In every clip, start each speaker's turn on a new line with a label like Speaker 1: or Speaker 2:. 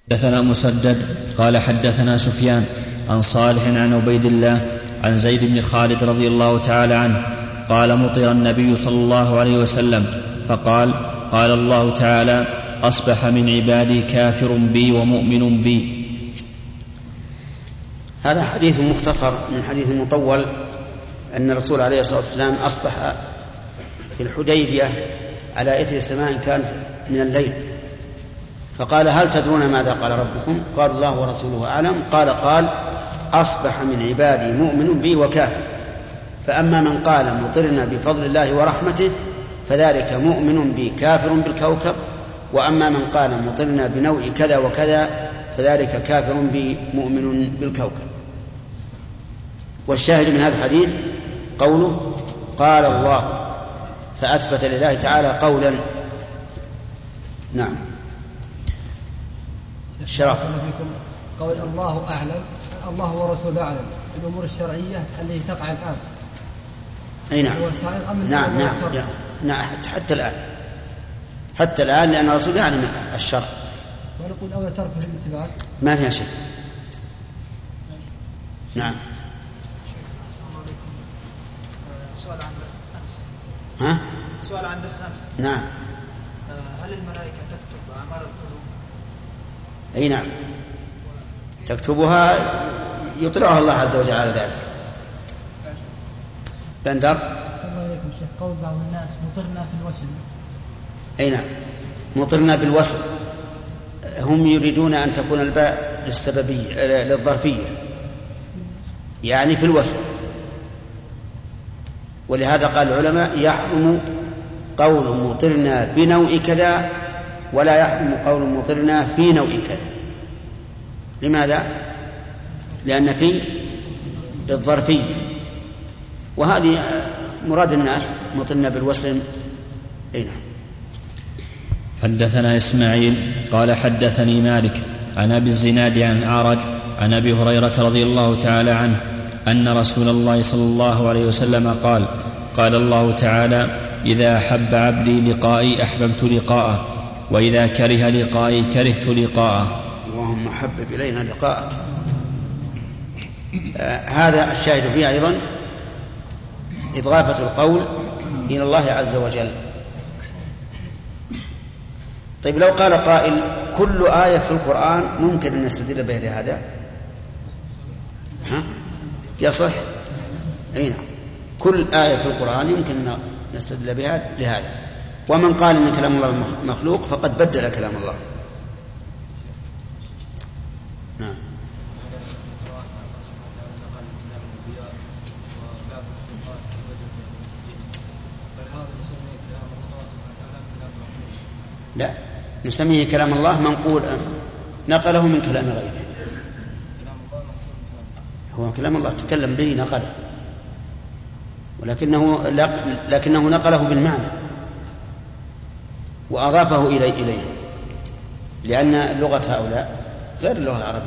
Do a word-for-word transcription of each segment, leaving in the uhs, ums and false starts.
Speaker 1: حدثنا مسدد قال حدثنا سفيان عن صالح عن عبيد الله عن زيد بن خالد رضي الله تعالى عنه قال مطر النبي صلى الله عليه وسلم فقال قال الله تعالى أصبح من عبادي كافر بي ومؤمن بي.
Speaker 2: هذا حديث مختصر من حديث مطول أن الرسول عليه الصلاة والسلام أصبح في الحديبية على إثر سماء كانت من الليل، فقال هل تدرون ماذا قال ربكم؟ قال الله ورسوله أعلم. قال قال أصبح من عبادي مؤمن بي وكافر، فأما من قال مطرنا بفضل الله ورحمته فذلك مؤمن بي كافر بالكوكب، وأما من قال مطرنا بنوع كذا وكذا فذلك كافر بي مؤمن بالكوكب. والشاهد من هذا الحديث قوله قال الله، فأثبت لله تعالى قولا. نعم. الشرف
Speaker 3: قول الله أعلم، الله ورسوله أعلم الأمور الشرعية التي تقع الآن.
Speaker 2: أي نعم. نعم نعم نعم حتى الآن حتى الآن لأن الرسول يعلم الشرع.
Speaker 3: ونقول أول ترك في الالتباس
Speaker 2: ما فيها شيء. نعم.
Speaker 4: سؤال عن درس أمس.
Speaker 2: ها؟
Speaker 4: سؤال عن درس أمس.
Speaker 2: نعم.
Speaker 4: هل الملائكة تكتب أعمال القلوب؟
Speaker 2: أي نعم تكتبها، يطلعها الله عز وجل على ذلك. بندر.
Speaker 3: السلام عليكم شيخ. قول بعض الناس مطرنا في الوسل.
Speaker 2: أي نعم مطرنا بالوسل، هم يريدون أن تكون الباء للسببية للظرفية، يعني في الوسل. ولهذا قال العلماء يحرم قول مطرنا بنوع كذا ولا يحرم قول مطرنا في نوع كذا. لماذا؟ لأن في للظرفية، وهذه مراد الناس مطرنا بالوسل. أي نعم.
Speaker 1: حدثنا إسماعيل قال حدثني مالك عن أبي الزناد عن أعرج عن أبي هريرة رضي الله تعالى عنه أن رسول الله صلى الله عليه وسلم قال قال الله تعالى إذا أحب عبدي لقائي أحببت لقاءه وإذا كره لقائي كرهت لقاءه.
Speaker 2: اللهم حبب إلينا لقاءك. آه هذا الشاهد فيه أيضا إضافة القول إلى الله عز وجل. طيب لو قال قائل كل آية في القرآن ممكن أن نستدل بها لهذا، ها؟ يصح؟ أي نعم كل آية في القرآن يمكن أن نستدل بها لهذا. ومن قال إن كلام الله مخلوق فقد بدل كلام الله. نعم. لا نسميه كلام الله منقول نقله من كلام غيره. هو كلام الله تكلم به نقله، ولكنه لكنه نقله بالمعنى وأضافه إليه إليه لأن لغة هؤلاء غير اللغة العربية.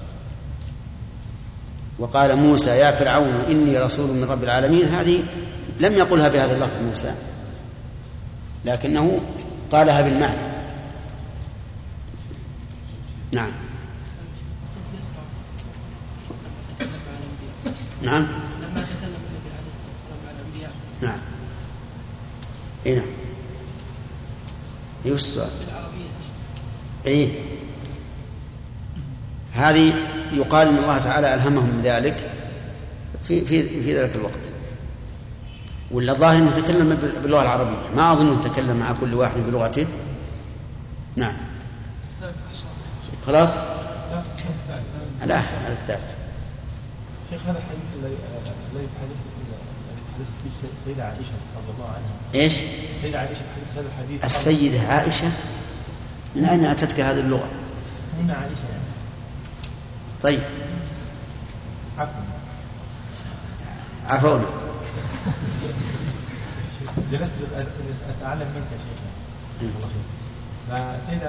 Speaker 2: وقال موسى يا فرعون إني رسول من رب العالمين، هذه لم يقلها بهذا اللفظ موسى، لكنه قالها بالمعنى. نعم. نعم.
Speaker 4: لما تكلم النبي عليه الصلاة والسلام عن الأنبياء.
Speaker 2: نعم. إيه نعم. إيه السؤال؟
Speaker 4: بالعربية.
Speaker 2: إيه. هذه يقال إن الله تعالى ألهمهم ذلك في في في ذلك الوقت. ولا الظاهر أنه تكلم باللغة العربية، ما أظن أنه تكلم مع كل واحد بلغته. نعم. خلاص؟ لا هذا الثالث.
Speaker 5: شيخ هذا الحديث الذي الذي تحدث فيه السيدة عائشة رضي الله عنها.
Speaker 2: إيش؟
Speaker 5: السيدة عائشة حدث هذا الحديث.
Speaker 2: السيدة عائشة؟ من أين أتتك هذه اللغة؟
Speaker 5: هنا عائشة يعني.
Speaker 2: طيب.
Speaker 5: عفوا.
Speaker 2: عفونا.
Speaker 5: جلست أتعلم منك يا شيخ. الله خير. فسيدة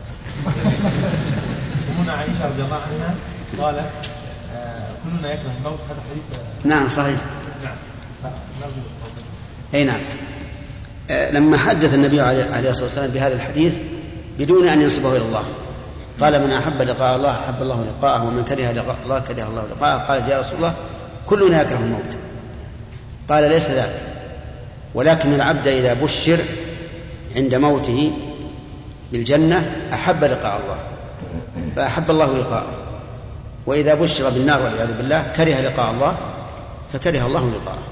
Speaker 5: أمنا عائشة رضي الله عنها قالت كلنا يكره الموت. هذا حديث.
Speaker 2: نعم صحيح.
Speaker 5: نعم.
Speaker 2: أي نعم. لما حدث النبي عليه الصلاة والسلام بهذا الحديث بدون أن ينسبه إلى الله قال: من أحب لقاء الله أحب الله لقاءه، ومن كره لقاء الله كره الله لقاءه. قال: يا رسول الله كلنا يكره الموت. قال: ليس ذلك، ولكن العبد إذا بشر عند موته بالجنة أحب لقاء الله فأحب الله لقاءه، وإذا بشر بالنار والعياذ بالله كره لقاء الله فكره الله لقاءه.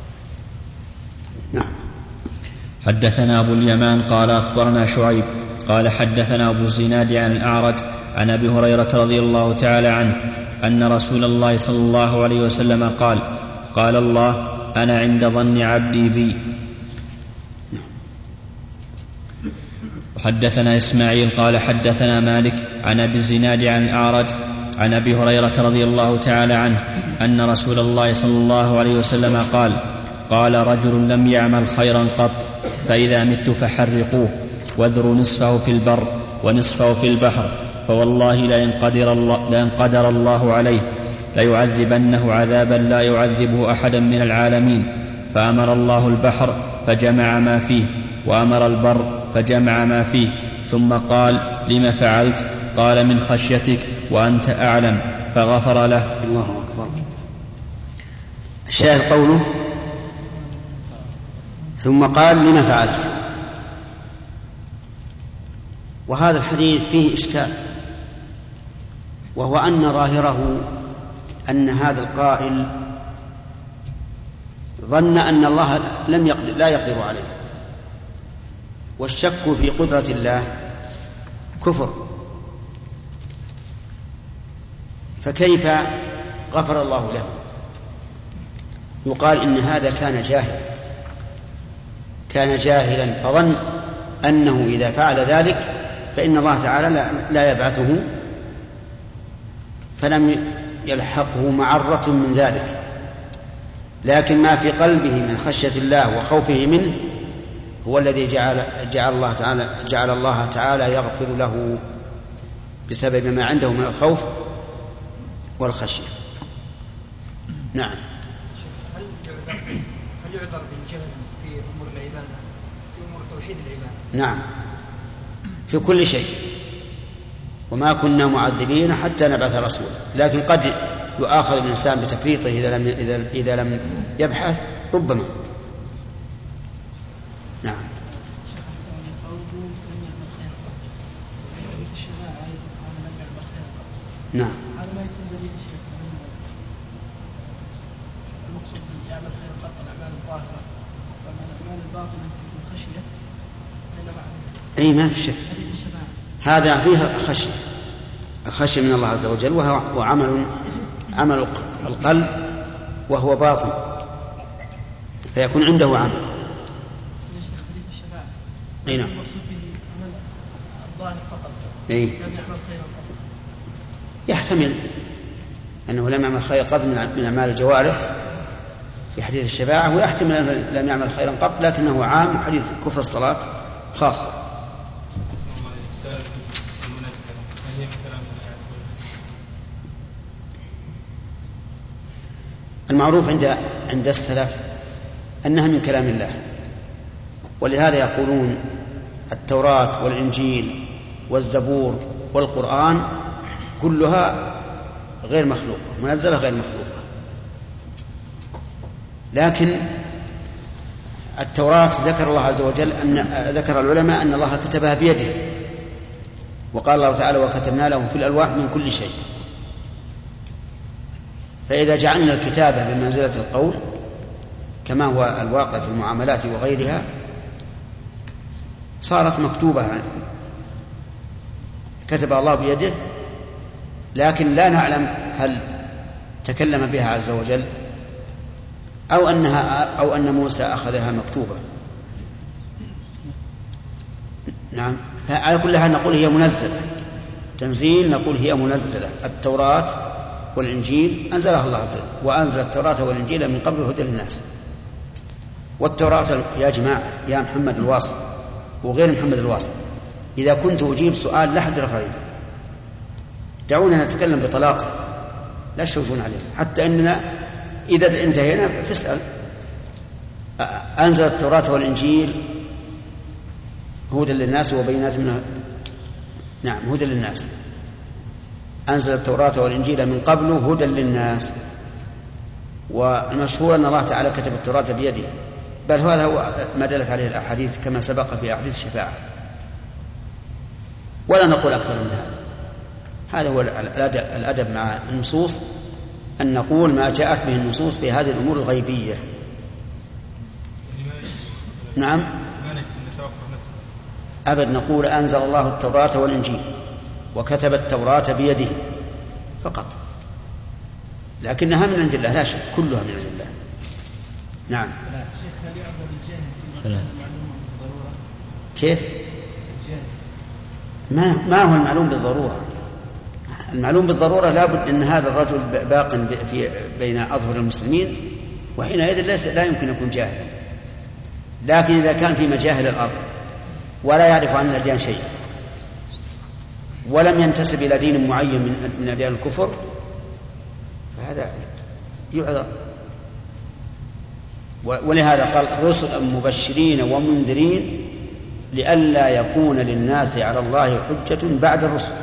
Speaker 2: نعم.
Speaker 1: حدثنا أبو اليمان قال أخبرنا شعيب قال حدثنا أبو الزناد عن الأعرج عن أبي هريرة رضي الله تعالى عنه أن رسول الله صلى الله عليه وسلم قال: قال الله: أنا عند ظن عبدي بي. وحدثنا إسماعيل قال حدثنا مالك عن أبي الزناد عن الأعرج عن أبي هريرة رضي الله تعالى عنه أن رسول الله صلى الله عليه وسلم قال: قال رجل لم يعمل خيرا قط فإذا مت فحرقوه واذروا نصفه في البر ونصفه في البحر، فوالله لئن قدر الله, لئن قدر الله عليه ليعذبنه عذابا لا يعذبه أحدا من العالمين. فأمر الله البحر فجمع ما فيه، وأمر البر فجمع ما فيه، ثم قال: لم فعلت؟ قال: من خشيتك وأنت أعلم، فغفر له.
Speaker 2: الله أكبر. الشاهد قوله: ثم قال: لم فعلت. وهذا الحديث فيه إشكال، وهو أن ظاهره أن هذا القائل ظن أن الله لم يقدر لا يقدر عليه، والشك في قدرة الله كفر، فكيف غفر الله له؟ يقال إن هذا كان جاهلا كان جاهلا فظن أنه إذا فعل ذلك فإن الله تعالى لا يبعثه، فلم يلحقه معرة من ذلك. لكن ما في قلبه من خشية الله وخوفه منه هو الذي جعل جعل الله تعالى جعل الله تعالى يغفر له بسبب ما عنده من الخوف والخشية. نعم.
Speaker 4: هل يعذر هل يعذر بالجهل في أمور العبادة، في أمور توحيد العبادة؟
Speaker 2: نعم، في كل شيء، وما كنا معذبين حتى نبعث رسولا، لكن قد يؤاخذ الإنسان بتفريطه إذا لم إذا إذا لم يبحث ربما. نعم. نعم.
Speaker 6: هذا ما يكون دليل الشيخ المقصود يعمل خير قط الأعمال الظاهرة، فمن الأعمال الباطنة في الخشية إلا بعد.
Speaker 2: أي ما في شك، هذا فيها خشية، الخشية من الله عز وجل، وهو عمل عمل القلب وهو باطن، فيكون عنده عمل. أي نعم. أي. يحتمل أنه لم يعمل خير قط من أعمال الجوارح في حديث الشفاعة، ويحتمل أنه لم يعمل خيرا قط لكنه عام، حديث كفر الصلاة خاص. المعروف عند عند السلف أنها من كلام الله، ولهذا يقولون التوراة والإنجيل والزبور والقرآن كلها غير مخلوقة، منزلة غير مخلوقة. لكن التوراة ذكر الله عز وجل أن ذكر العلماء أن الله كتبها بيده، وقال الله تعالى: وكتبنا لهم في الألواح من كل شيء. فإذا جعلنا الكتابة بمنزلة القول كما هو الواقع في المعاملات وغيرها صارت مكتوبة، كتب الله بيده، لكن لا نعلم هل تكلم بها عز وجل أو أنها أو أن موسى أخذها مكتوبة. نعم. على كل حال نقول هي منزلة، تنزيل نقول هي منزلة. التوراة والإنجيل أنزلها الله تعالى، وأنزل التوراة والإنجيل من قبل هدى للناس. والتوراة يا جماعة يا محمد الواصل وغير محمد الواصل، إذا كنت أجيب سؤال لا حد رفع يده، دعونا نتكلم بطلاقة لا تشوفون عليه، حتى أننا إذا انتهينا فاسأل. أنزل التوراة والإنجيل هدى للناس وبينات منها. نعم، هدى للناس. أنزل التوراة والإنجيل من قبل هدى للناس. والمشهور أن الله تعالى كتب التوراة بيده، بل هذا هو ما دلت عليه الأحاديث كما سبق في أحاديث الشفاعة، ولا نقول أكثر من هذا. هذا هو الأدب مع النصوص، أن نقول ما جاءت به النصوص في هذه الأمور الغيبية. نعم أبد، نقول أنزل الله التوراة والإنجيل وكتب التوراة بيده فقط، لكنها من عند الله لا شك، كلها من عند الله. نعم. كيف؟ ما ما هو المعلوم بالضرورة؟ المعلوم بالضرورة لابد أن هذا الرجل باق في بين أظهر المسلمين، وحينئذ ليس لا يمكن أن يكون جاهلا. لكن إذا كان في مجاهل الأرض ولا يعرف عن الأديان شيئا ولم ينتسب إلى دين معين من أديان الكفر فهذا يعذر. ولهذا قال رسلا مبشرين ومنذرين لئلا يكون للناس على الله حجة بعد الرسل.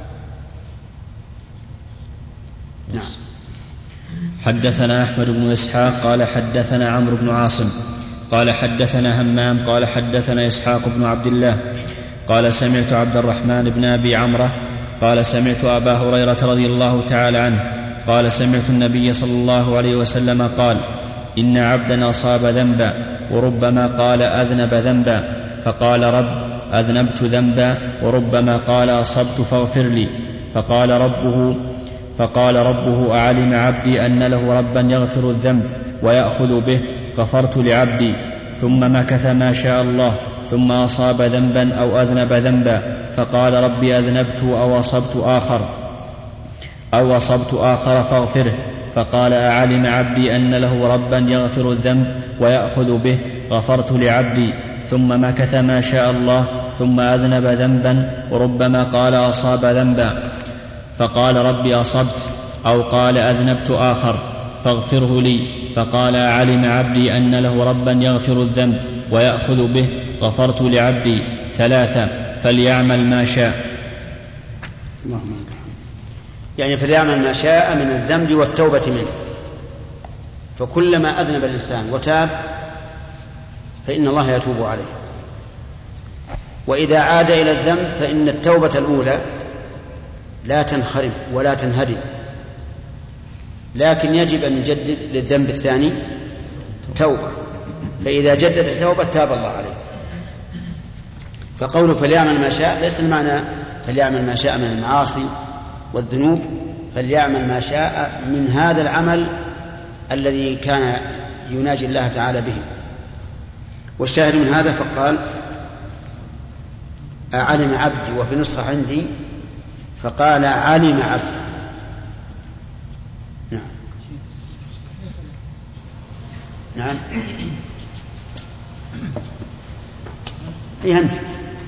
Speaker 2: نعم.
Speaker 1: حدثنا أحمد بن إسحاق قال حدثنا عمرو بن عاصم قال حدثنا همام قال حدثنا إسحاق بن عبد الله قال سمعت عبد الرحمن بن أبي عمرو قال سمعت أبا هريرة رضي الله تعالى عنه قال سمعت النبي صلى الله عليه وسلم قال إن عبدا أصاب ذنبا وربما قال أذنب ذنبا فقال رب أذنبت ذنبا وربما قال أصبت فاغفر لي فقال ربه فقال ربه أعلم عبدي أن له ربا يغفر الذنب ويأخذ به غفرت لعبدي ثم مكث ما شاء الله ثم أصاب ذنبا أو أذنب ذنبا فقال ربي أذنبت أو أصبت آخر أو أصبت آخر فاغفره فقال أعلم عبدي أن له ربا يغفر الذنب ويأخذ به غفرت لعبدي ثم مكث ما شاء الله ثم أذنب ذنبا وربما قال أصاب ذنبا فقال ربي أصبت أو قال أذنبت آخر فاغفره لي فقال علم عبدي أن له ربا يغفر الذنب ويأخذ به غفرت لعبدي ثلاثة فليعمل ما شاء.
Speaker 2: اللهم يعني فليعمل ما شاء من الذنب والتوبة منه، فكلما أذنب الإنسان وتاب فإن الله يتوب عليه، وإذا عاد إلى الذنب فإن التوبة الأولى لا تنخرم ولا تنهدم، لكن يجب أن يجدد للذنب الثاني توبة، فإذا جدد توبة تاب الله عليه. فقوله فليعمل ما شاء ليس المعنى فليعمل ما شاء من المعاصي والذنوب، فليعمل ما شاء من هذا العمل الذي كان يناجي الله تعالى به. والشاهد من هذا فقال علم عبدي، وفي نسخة عندي فقال علم عبدي. نعم نعم يهمت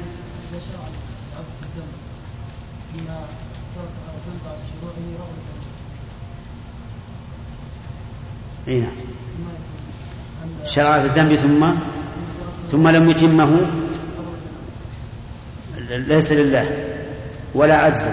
Speaker 2: اي نعم شرع في الذنب ثم ثم لم يتمه ليس لله ولا عجزا.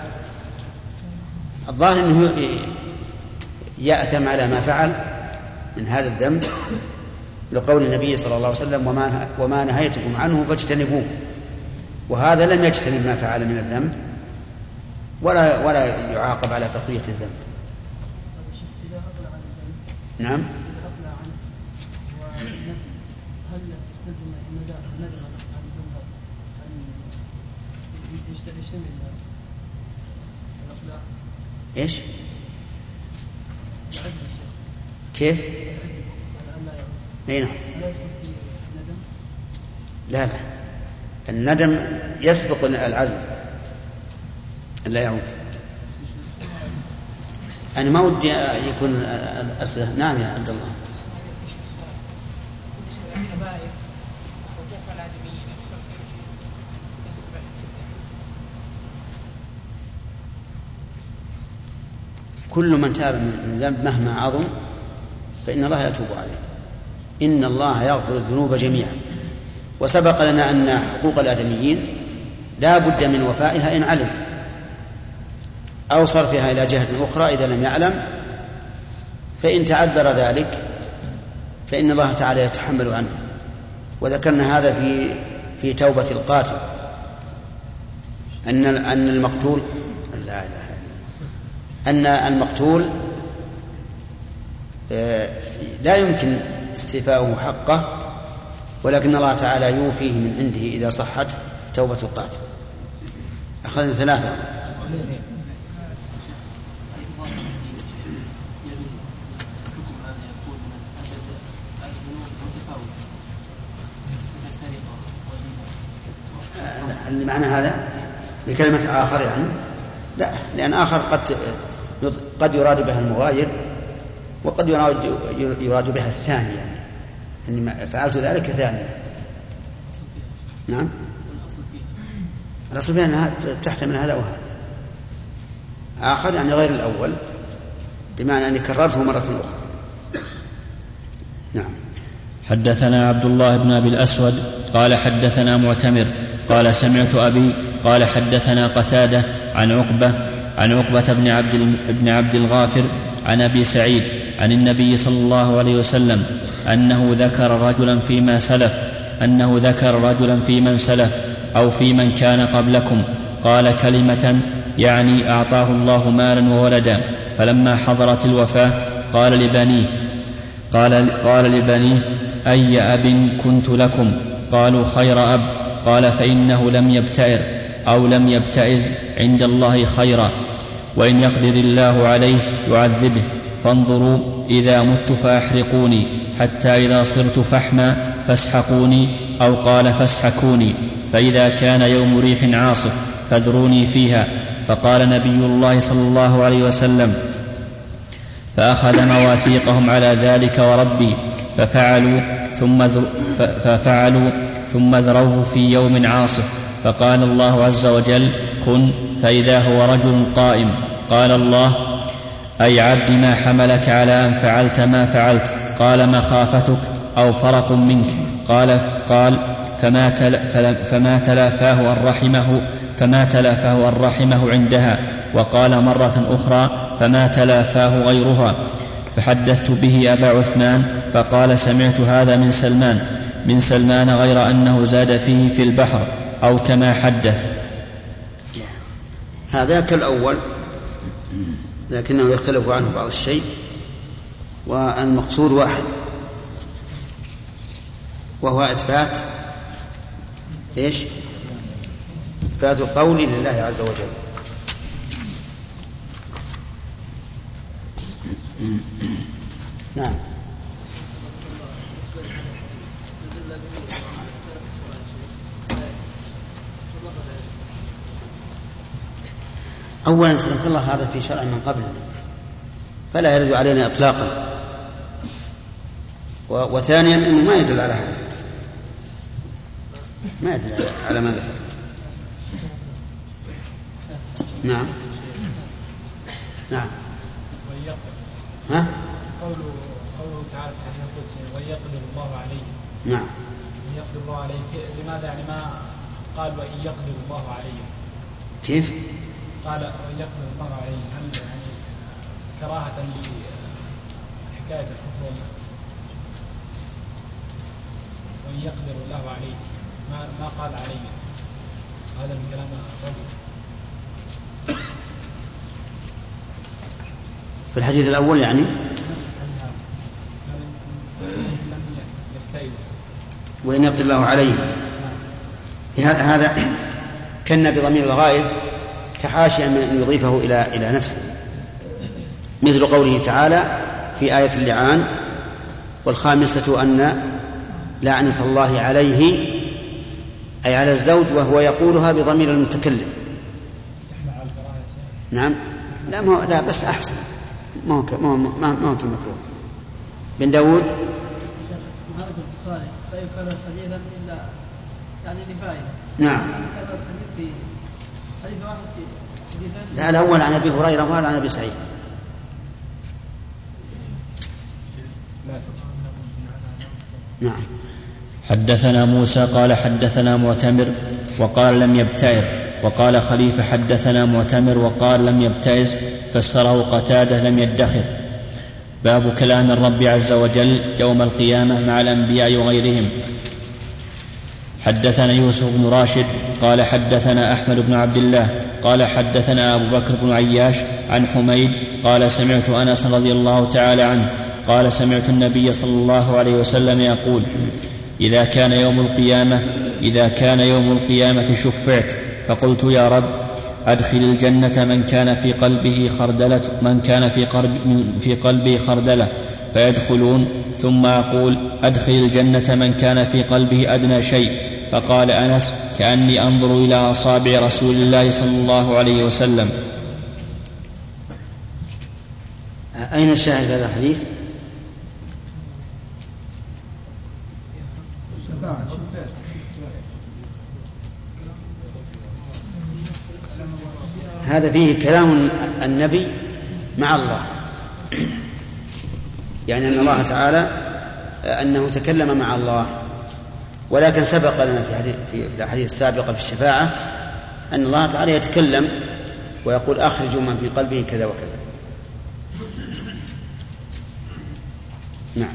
Speaker 2: الظاهر انه يأتم على ما فعل من هذا الذنب لقول النبي صلى الله عليه وسلم وما, وما نهيتكم عنه فاجتنبوه، وهذا لم يجتنب ما فعل من الذنب ولا ولا يعاقب على بقية الذنب. نعم ايش كيف نعم لا لا الندم يسبق العزم أن لا يعود. أنا ما ودي يكون الأسئلة. نعم يا عبد الله. كل من تاب من ذنب مهما عظم فإن الله يتوب عليه. إن الله يغفر الذنوب جميعا. وسبق لنا أن حقوق الآدميين لا بد من وفائها إن علم، أو صرفها إلى جهة أخرى إذا لم يعلم، فإن تعذر ذلك فإن الله تعالى يتحمل عنه. وذكرنا هذا في في توبة القاتل، أن أن المقتول لا إله إلا أن المقتول لا يمكن استيفاؤه حقه، ولكن الله تعالى يوفيه من عنده إذا صحت توبة القاتل. أخذنا ثلاثة. اللي معنى هذا لكلمة آخر يعني لا، لأن آخر قد قد يراد بها المغاير وقد يراد يراد بها الثانية، يعني إني فعلت ذلك ثانية. نعم، الأصل فيها أنها تحتمل هذا وهذا. آخر يعني غير الأول، بمعنى أني كررته مرة أخرى. نعم.
Speaker 1: حدثنا عبد الله بن أبي الأسود قال حدثنا معتمر قال سمعت أبي قال حدثنا قتادة عن عقبة عن عقبة بن عبد بن عبد الغافر عن أبي سعيد عن النبي صلى الله عليه وسلم أنه ذكر رجلا فيما سلف أنه ذكر رجلا في من سلف أو في من كان قبلكم قال كلمة يعني أعطاه الله مالا وولدا، فلما حضرت الوفاة قال لبنيه قال, قال لبنيه أي أب كنت لكم؟ قالوا خير أب. قال فإنه لم يبتئر أو لم يبتئز عند الله خيرا، وإن يقدر الله عليه يعذبه، فانظروا إذا مت فأحرقوني حتى إذا صرت فحما فاسحقوني، أو قال فاسحكوني، فإذا كان يوم ريح عاصف فاذروني فيها. فقال نبي الله صلى الله عليه وسلم فأخذ مواثيقهم على ذلك وربي ففعلوا ثم, ففعلوا ثم ذروه في يوم عاصف، فقال الله عز وجل كن، فإذا هو رجل قائم. قال الله أي عبد ما حملك على أن فعلت ما فعلت؟ قال مخافتك أو فرق منك. قال, قال فما, تل فما تلافاه الرحمه فما تلافاه الرحمه عندها. وقال مرة أخرى فما تلافاه غيرها. فحدثت به أبا عثمان فقال سمعت هذا من سلمان من سلمان غير أنه زاد فيه في البحر أو كما حدث.
Speaker 2: هذا كالأول لكنه يختلف عنه بعض الشيء، والمقصود واحد، وهو إثبات إيش؟ إثبات القول لله عز وجل. نعم. أولا سلمك الله هذا في شرع من قبل فلا يرد علينا إطلاقا، وثانيا أنه ما يدل على هذا، ما يدل على ما ذكر. نعم نعم. ها؟
Speaker 5: قوله قوله تعالى في حديث القدسي ويقدر الله عليه.
Speaker 2: نعم.
Speaker 5: يقدر الله عليه، لماذا يعني ما قال وإن يقدر الله عليه؟
Speaker 2: كيف؟
Speaker 5: قال وإن يقدر الله عليه، هل يعني كراهة لحكاية الكفر؟ وإن يقدر الله عليه ما ما قال عليه، هذا من كلام الرجل.
Speaker 2: في الحديث الأول يعني وإن يقدر الله عليه، هذا كان بضمير الغائب كحاشية من أن يضيفه إلى إلى نفسه، مثل قوله تعالى في آية اللعان والخامسة أن لعنة الله عليه أي على الزوج، وهو يقولها بضمير المتكلم. نعم. لا ما لا بس أحسن، ما هو ما هو ما هو المكروه. بن داود نعم. لا الأول عن أبي هريرة وهذا عن أبي سعيد.
Speaker 1: نعم. حدثنا موسى قال حدثنا معتمر وقال لم يبتئر وقال خليفة حدثنا معتمر وقال لم يبتئس، فسره قتادة لم يدخر. باب كلام الرب عز وجل يوم القيامة مع الأنبياء وغيرهم. حدثنا يوسف بن راشد قال حدثنا أحمد بن عبد الله قال حدثنا أبو بكر بن عياش عن حميد قال سمعت أنس رضي الله تعالى عنه قال سمعت النبي صلى الله عليه وسلم يقول إذا كان يوم القيامة إذا كان يوم القيامة شفعت فقلت يا رب أدخل الجنة من كان في قلبه خردلة من كان في, قلب في قلبه خردلة فيدخلون، ثم أقول أدخل الجنة من كان في قلبه أدنى شيء. فقال أنس كأني أنظر إلى أصابع رسول الله صلى الله عليه وسلم.
Speaker 2: أين الشاهد هذا الحديث؟ هذا فيه كلام النبي مع الله، يعني أن الله تعالى أنه تكلم مع الله. ولكن سبق لنا في, في الأحاديث السابقة في الشفاعة أن الله تعالى يتكلم ويقول أخرجوا من في قلبه كذا وكذا. نعم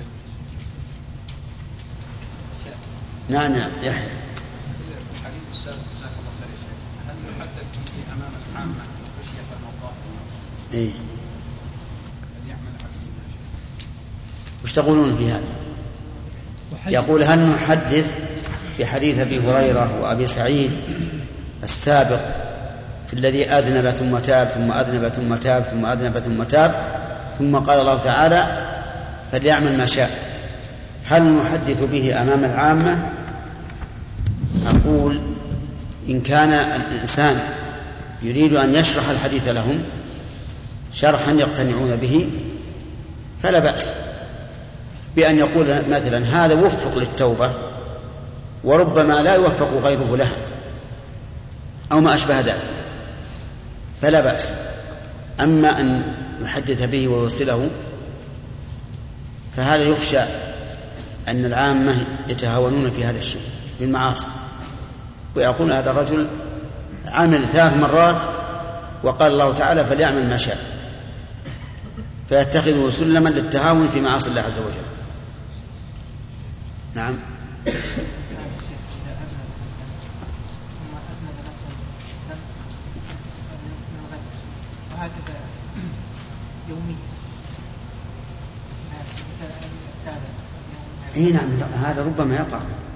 Speaker 2: نعم نعم يحيى.
Speaker 7: الحديث السابق هل يحدث فيه أمام العامة خشية الموقف؟
Speaker 2: إيه. وش تقولون في هذا؟ يقول هل نحدث في حديث أبي هريرة وأبي سعيد السابق في الذي أذنب ثم تاب ثم أذنب ثم تاب ثم أذنب ثم تاب ثم قال الله تعالى فليعمل ما شاء، هل نحدث به أمام العامة؟ أقول إن كان الإنسان يريد أن يشرح الحديث لهم شرحا يقتنعون به فلا بأس بأن يقول مثلا هذا وفق للتوبة وربما لا يوفق غيره لها أو ما أشبه ذلك، فلا بأس. أما أن يحدث به ويوصله فهذا يخشى أن العامة يتهاونون في هذا الشيء في المعاصي، ويقول هذا الرجل عمل ثلاث مرات وقال الله تعالى فليعمل ما شاء، فيتخذه سلما للتهاون في معاصي الله عز وجل. نعم.
Speaker 6: وهكذا يوميا.
Speaker 2: اي نعم هذا ربما يقع.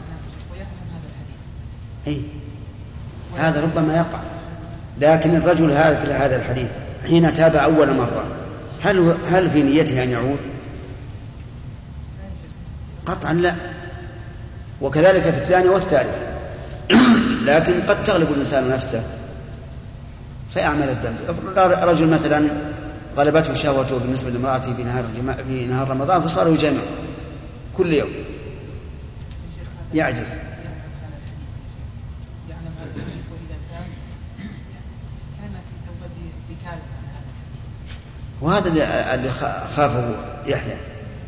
Speaker 2: اي هذا ربما يقع، لكن الرجل هذا هذا الحديث حين تاب أول مرة هل هل في نيته أن يعود؟ قطعا لا، وكذلك في الثانية والثالثة. لكن قد تغلب الإنسان نفسه فيعمل الذنب. رجل مثلا غلبته شهوته بالنسبة لامرأته في نهار في نهار رمضان فصار يجامع كل يوم، يعجز. وهذا اللي خافه يحيى،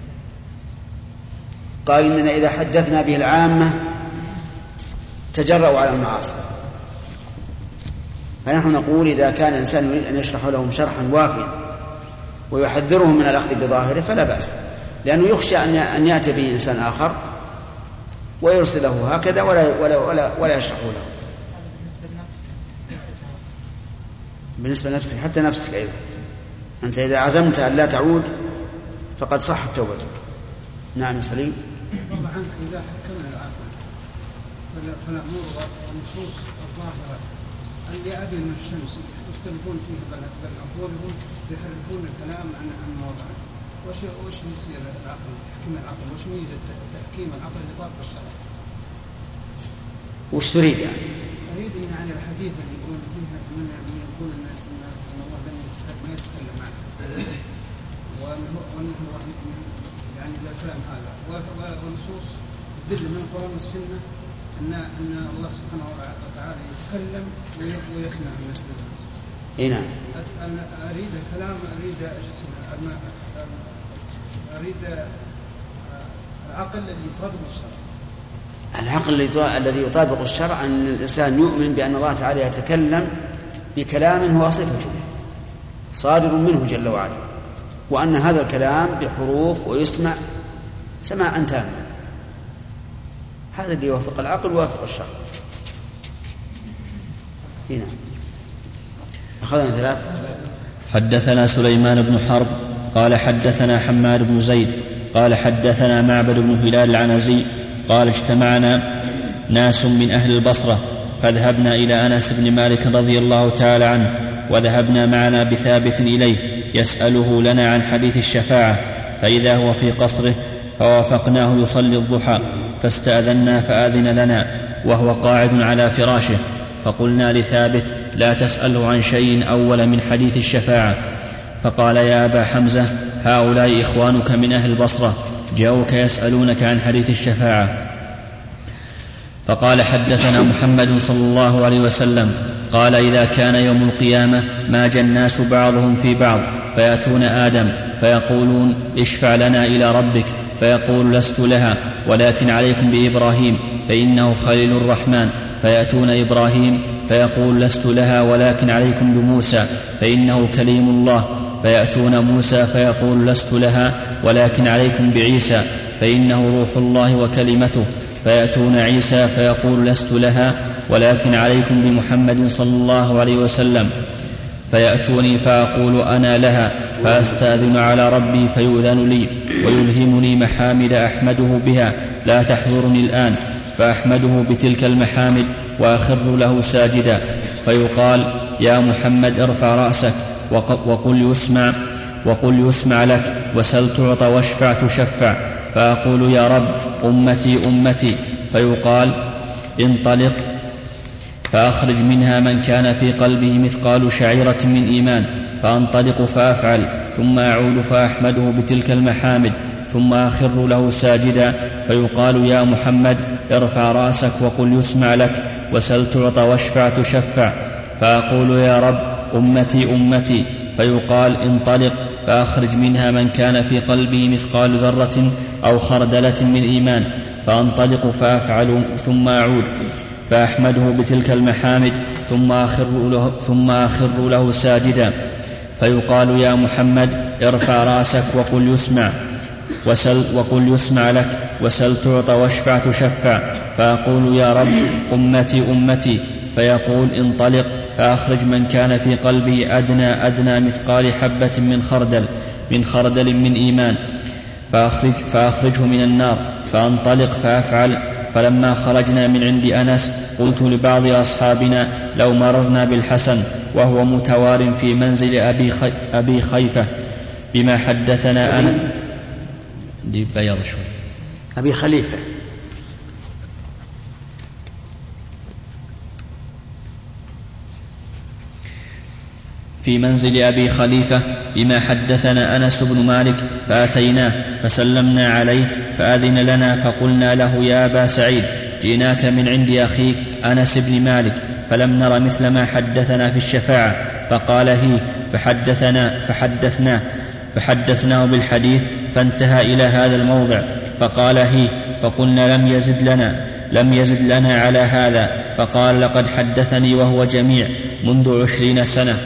Speaker 2: قال إننا إذا حدثنا به العامة تجرؤوا على المعاصي، فنحن نقول إذا كان الإنسان يريد أن يشرح لهم شرحا وافيا ويحذرهم من الأخذ بظاهره فلا بأس، لأنه يخشى أن يأتي به إنسان آخر ويرسله هكذا ولا, ولا, ولا, ولا يشرح له. بالنسبة لنفسك حتى نفسك أيضا، أنت إذا عزمت أن لا تعود فقد صحت توبتك. نعم سليم.
Speaker 8: والله عنك إذا حكمنا العقل فالأمور والنصوص الظاهرة اللي أدنى من الشمس يختلفون فيه بل أقولهم يحرفون الكلام عن عن موضعه. وش وش يصير العقل تحكيم العقل؟ وش ميزة تحكيم العقل اللي طابق الشرع؟
Speaker 2: وش تريد يعني؟
Speaker 8: أريد أن يعني الحديث اللي يقول فيها من يقول أن أن الله لم ما يتكلم عنه وأنه يعني الكلام هذا والنصوص تدل من القرآن والسنة أن أن الله سبحانه وتعالى يتكلم ويسمع الناس.
Speaker 2: إيه نعم.
Speaker 8: أريد الكلام أريد أريد العقل اللي يطابق الشرع.
Speaker 2: العقل الذي يطابق الشرع أن الإنسان يؤمن بأن الله تعالى يتكلم بكلام هو صفته صادر منه جل وعلا، وأن هذا الكلام بحروف ويسمع سماعا تاما. هذا اللي يوافق العقل ويوافق الشرع. هنا أخذنا ثلاث.
Speaker 1: حدثنا سليمان بن حرب قال حدثنا حماد بن زيد قال حدثنا معبد بن هلال العنزي قال اجتمعنا ناس من أهل البصرة فذهبنا إلى أنس بن مالك رضي الله تعالى عنه، وذهبنا معنا بثابت إليه يسأله لنا عن حديث الشفاعة، فإذا هو في قصره فوافقناه يصلي الضحى، فاستأذنا فآذن لنا وهو قاعد على فراشه، فقلنا لثابت لا تسأله عن شيء أول من حديث الشفاعة. فقال يا أبا حمزة هؤلاء إخوانك من أهل البصرة جاءوك يسألونك عن حديث الشفاعة. فقال حدثنا محمد صلى الله عليه وسلم قال إذا كان يوم القيامة ماج الناس بعضهم في بعض فيأتون آدم فيقولون اشفع لنا إلى ربك، فيقول لست لها ولكن عليكم بإبراهيم فإنه خليل الرحمن، فيأتون إبراهيم فيقول لست لها ولكن عليكم بموسى فإنه كليم الله، فيأتون موسى فيقول لست لها ولكن عليكم بعيسى فإنه روح الله وكلمته، فيأتون عيسى فيقول لست لها ولكن عليكم بمحمد صلى الله عليه وسلم، فيأتوني فأقول أنا لها، فأستأذن على ربي فيؤذن لي ويلهمني محامد أحمده بها لا تحضرني الآن، فأحمده بتلك المحامد وأخر له ساجدا، فيقال يا محمد ارفع رأسك وقل يسمع وقل يسمع لك وسل تعط واشفع تشفع، فأقول يا رب أمتي أمتي، فيقال انطلق فأخرج منها من كان في قلبه مثقال شعيرة من إيمان، فأنطلق فأفعل ثم أعود فأحمده بتلك المحامد ثم أخر له ساجدا، فيقال يا محمد ارفع رأسك وقل يسمع لك وسل تعط واشفع تشفع، فأقول يا رب أمتي أمتي، فيقال انطلق فأخرج منها من كان في قلبه مثقال ذرة أو خردلة من إيمان، فأنطلق فأفعل ثم أعود فأحمده بتلك المحامد ثم أخر له, ثم أخر له ساجدا، فيقال يا محمد ارفع رأسك وقل يسمع وسل وقل يسمع لك وسل تعط واشفع تشفع، فأقول يا رب أمتي أمتي، فيقول انطلق فأخرج من كان في قلبه أدنى أدنى مثقال حبة من خردل من خردل من إيمان، فأخرج فأخرجه من النار، فأنطلق فأفعل. فلما خرجنا من عند أنس قلت لبعض أصحابنا لو مررنا بالحسن وهو متوار في منزل أبي, خي أبي خيفة بما حدثنا أنا دي بيض شوي
Speaker 2: أبي خليفة
Speaker 1: في منزل أبي خليفة بما حدثنا أنس بن مالك، فأتيناه فسلمنا عليه فأذن لنا، فقلنا له يا أبا سعيد جئناك من عند أخيك أنس بن مالك فلم نر مثل ما حدثنا في الشفاعة، فقال هي، فحدثنا فحدثناه فحدثناه بالحديث فانتهى إلى هذا الموضع، فقال هي، فقلنا لم يزد لنا لم يزد لنا على هذا، فقال لقد حدثني وهو جميع منذ عشرين سنة،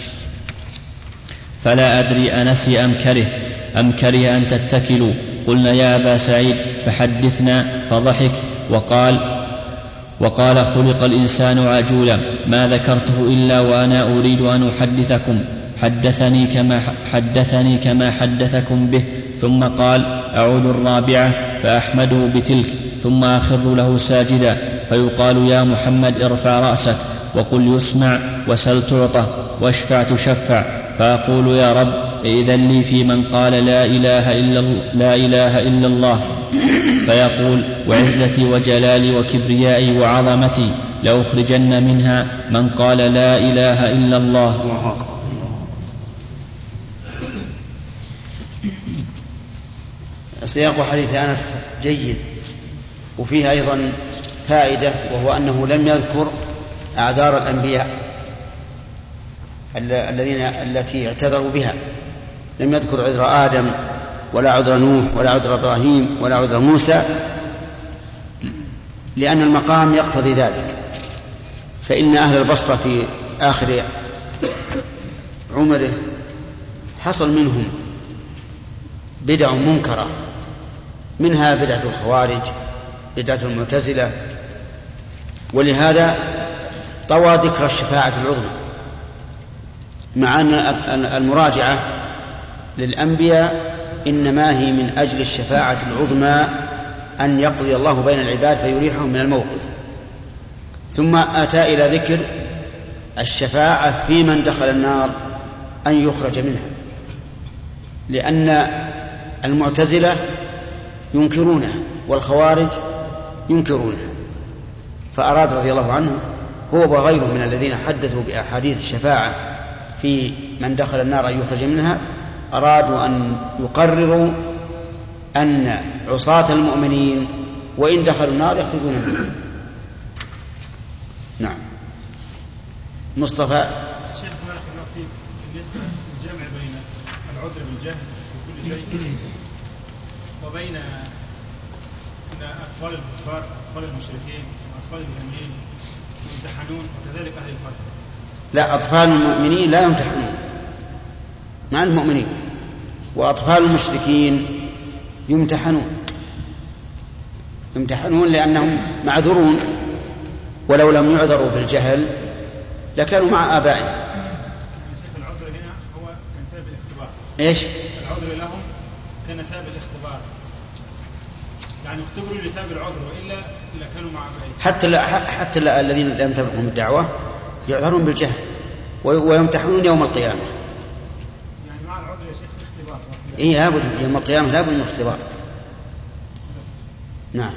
Speaker 1: فلا أدري أنسي أم كره أم كره أن تتكلوا. قلنا يا أبا سعيد فحدثنا، فضحك وقال وقال خلق الإنسان عجولا، ما ذكرته إلا وأنا أريد أن أحدثكم، حدثني كما حدثني كما حدثكم به، ثم قال أعود الرابعة فأحمده بتلك ثم أخر له ساجدا، فيقال يا محمد ارفع رأسك وقل يسمع وسل تعطى واشفع تشفع، فأقول يا رب إذن لي في من قال لا إله إلا, لا إله إلا الله، فيقول وعزتي وجلالي وكبريائي وعظمتي لأخرجن منها من قال لا إله إلا الله.
Speaker 2: سياق حديث أنس جيد، وفيه أيضا فائدة، وهو أنه لم يذكر أعذار الأنبياء الذين التي اعتذروا بها، لم يذكر عذر آدم ولا عذر نوح ولا عذر إبراهيم ولا عذر موسى، لأن المقام يقتضي ذلك. فإن أهل البصرة في آخر عمره حصل منهم بدع منكرة، منها بدعة الخوارج، بدعة المعتزلة، ولهذا طوى ذكر الشفاعة العظمى، مع أن المراجعة للأنبياء إنما هي من أجل الشفاعة العظمى، أن يقضي الله بين العباد فيريحهم من الموقف. ثم أتى إلى ذكر الشفاعة في من دخل النار أن يخرج منها، لأن المعتزلة ينكرونها والخوارج ينكرونها، فأراد رضي الله عنه هو وغيره من الذين حدثوا بأحاديث الشفاعة في من دخل النار أن يخرج منها، أرادوا أن يقرروا أن عصاة المؤمنين وإن دخلوا النار يخرجون منها. نعم. مصطفى.
Speaker 5: شيخ بارك الله فيك، بالنسبة للجمع بين العذر بالجهل في كل شيء وبين أن أطفال الكفار، أطفال المشركين وأطفال المؤمنين يمتحنون وكذلك أهل الفترة.
Speaker 2: لا، أطفال المؤمنين لا يمتحنون مع المؤمنين، وأطفال المشركين يمتحنون يمتحنون لأنهم معذورون، ولو لم يعذروا بالجهل لكانوا مع آبائهم.
Speaker 5: العذر هنا هو كان سبب الاختبار.
Speaker 2: إيش؟
Speaker 5: العذر لهم كان سبب الاختبار، يعني اختبروا لسبب العذر، وإلا إلا كانوا مع آبائهم.
Speaker 2: حتى لا حتى لا الذين لم تبلغهم الدعوة يعذرون بالجهل ويمتحنون يوم القيامة.
Speaker 5: يعني مع العذر يا شيخ اختبار.
Speaker 2: إيه، لابد يوم القيامة لابد من اختبار. نعم.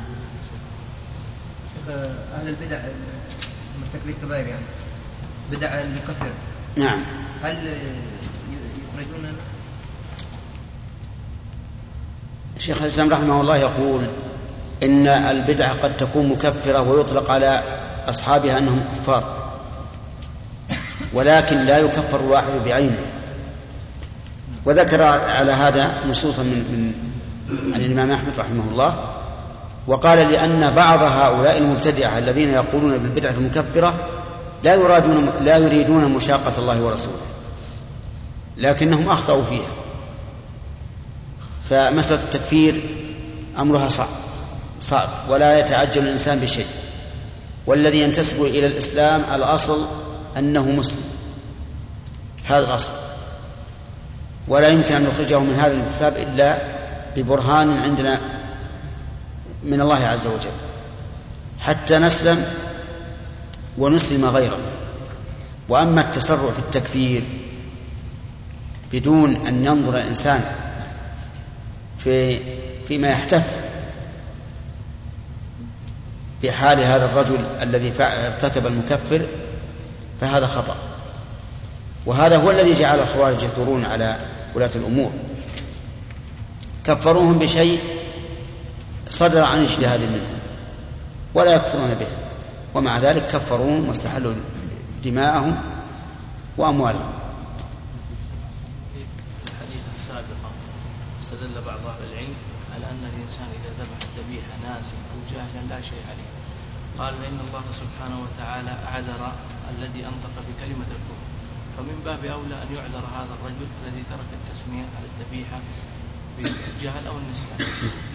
Speaker 3: أهل البدع مرتكبي الكبائر يعني بدع الكفر،
Speaker 2: نعم،
Speaker 3: هل يخرجون؟
Speaker 2: الشيخ الإسلام رحمه الله يقول إن البدع قد تكون مكفرة ويطلق على أصحابها أنهم كفار، ولكن لا يكفر الواحد بعينه. وذكر على هذا نصوصا من عن الإمام أحمد رحمه الله، وقال لأن بعض هؤلاء المبتدعة الذين يقولون بالبدعة المكفرة لا يرادون لا يريدون مشاقة الله ورسوله، لكنهم أخطأوا فيها. فمسألة التكفير أمرها صعب صعب ولا يتعجل الإنسان بشيء، والذي ينتسب إلى الإسلام الأصل أنه مسلم، هذا الأصل، ولا يمكن أن نخرجه من هذا الانتساب إلا ببرهان عندنا من الله عز وجل حتى نسلم ونسلم غيره. وأما التسرع في التكفير بدون أن ينظر الإنسان في فيما يحتف بحال هذا الرجل الذي ارتكب المكفر فهذا خطأ، وهذا هو الذي جعل الخوارج يثورون على ولاة الأمور، كفروهم بشيء صدر عن اجتهاد منهم ولا يكفرون به، ومع ذلك كفروهم واستحلوا دماءهم وأموالهم.
Speaker 9: في الحديث السابق استدل بعض أهل العلم على أن الإنسان إذا ذبح الذبيحة ناسيا أو جاهلا لا شيء عليه، قال فإن الله سبحانه وتعالى أعذر الذي أنطق بكلمة الكفر، فمن باب أولى أن يعذر هذا الرجل الذي ترك التسمية على الذبيحة بالجهل أو النسيان.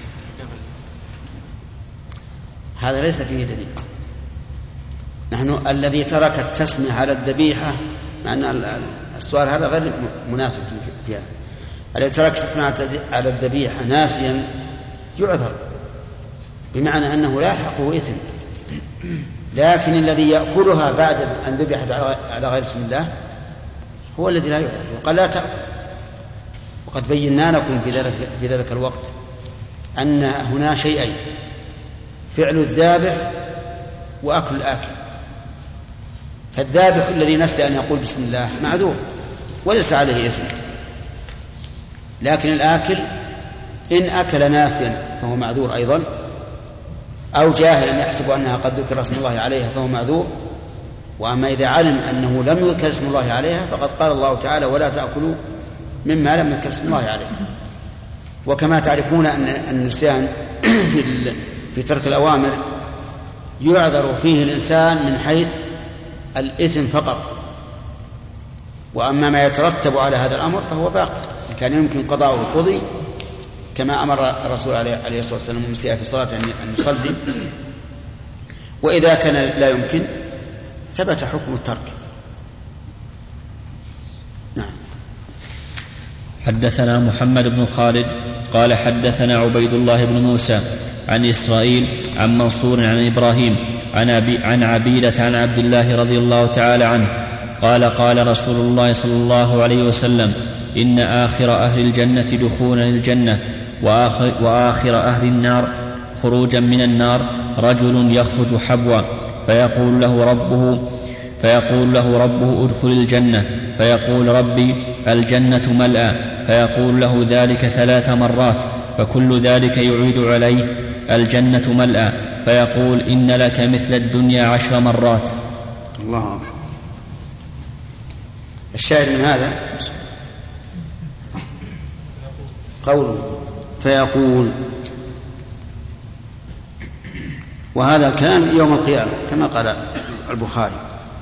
Speaker 2: هذا ليس فيه دليل. نحن الذي ترك التسمية على الذبيحة، مع أن السؤال هذا غير مناسب فيها، الذي ترك التسمية على الذبيحة ناسيا يعذر، بمعنى أنه لا يلحقه إثم، لكن الذي يأكلها بعد أن ذبحت على غير اسم الله هو الذي لا يعذر، وقال لا تأكل. وقد بينا لكم في ذلك, في ذلك الوقت أن هنا شيئين: فعل الذابح وأكل الآكل. فالذابح الذي نسي أن يقول بسم الله معذور وليس عليه إثم، لكن الآكل إن أكل ناسيا فهو معذور أيضا، أو جاهلا يحسب أنها قد ذكر اسم الله عليها فهو معذور. وأما إذا علم أنه لم يذكر اسم الله عليها فقد قال الله تعالى: ولا تأكلوا مما لم يذكر اسم الله عليه. وكما تعرفون أن النسيان في, في ترك الأوامر يعذر فيه الإنسان من حيث الإثم فقط، وأما ما يترتب على هذا الأمر فهو باقي. كان يمكن قضاءه قضي كما أمر الرسول عليه الصلاة والسلام المسيء في صلاة أن يصلي، وإذا كان لا يمكن ثبت حكم الترك. نعم.
Speaker 1: حدثنا محمد بن خالد قال حدثنا عبيد الله بن موسى عن إسرائيل عن منصور عن إبراهيم عن, أبي عن عبيدة عن عبد الله رضي الله تعالى عنه قال قال رسول الله صلى الله عليه وسلم إن آخر أهل الجنة دخولا الجنة وآخر, وآخر أهل النار خروجا من النار رجل يخرج حبوا فيقول له ربه فيقول له ربه ادخل الجنة فيقول ربي الجنة ملأى فيقول له ذلك ثلاث مرات فكل ذلك يعيد عليه الجنة ملأى فيقول إن لك مثل الدنيا عشر مرات.
Speaker 2: الله أكبر. الشاهد من هذا قوله فيقول، وهذا الكلام يوم القيامة كما قال البخاري.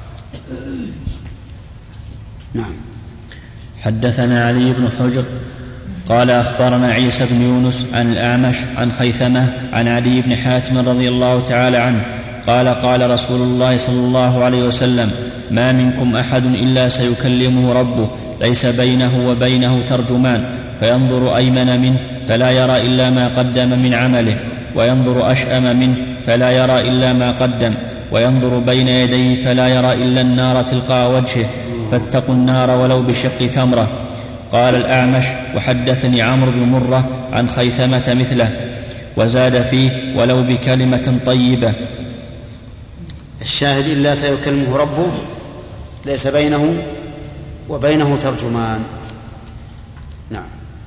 Speaker 2: نعم.
Speaker 1: حدثنا علي بن حجر قال أخبرنا عيسى بن يونس عن الأعمش عن خيثمة عن علي بن حاتم رضي الله تعالى عنه قال قال رسول الله صلى الله عليه وسلم ما منكم أحد إلا سيكلمه ربه ليس بينه وبينه ترجمان فينظر أيمن منه فلا يرى إلا ما قدم من عمله وينظر أشأم منه فلا يرى إلا ما قدم وينظر بين يديه فلا يرى إلا النار تلقاء وجهه فاتقوا النار ولو بشق تمرة. قال الأعمش وحدثني عمرو بن مرة عن خيثمة مثله وزاد فيه ولو بكلمة طيبة.
Speaker 2: الشاهد إلا سيكلمه ربه ليس بينه وبينه ترجمان. نعم.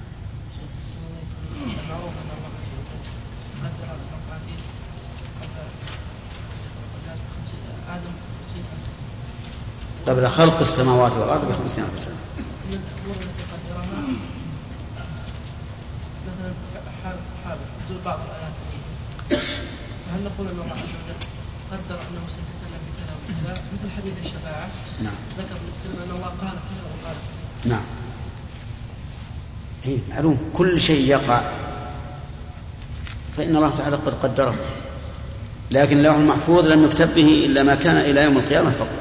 Speaker 2: قبل خلق السماوات والأرض بخمسين ألف سنة.
Speaker 6: من الأمور التي قدرها مثلا حال الصحابة نزول بعض الآيات فهل نقول أن الله عز وجل قدر أنه سيتكلم بكذا وكذا مثل حديث الشفاعة؟
Speaker 2: نعم.
Speaker 6: ذكر النبي صلى الله عليه وسلم أن الله قال كذا وقال.
Speaker 2: نعم. هي معلوم كل شيء يقع فإن الله تعالى قد قدره، لكن اللوح المحفوظ لم يكتب به إلا ما كان إلى يوم القيامة فقط.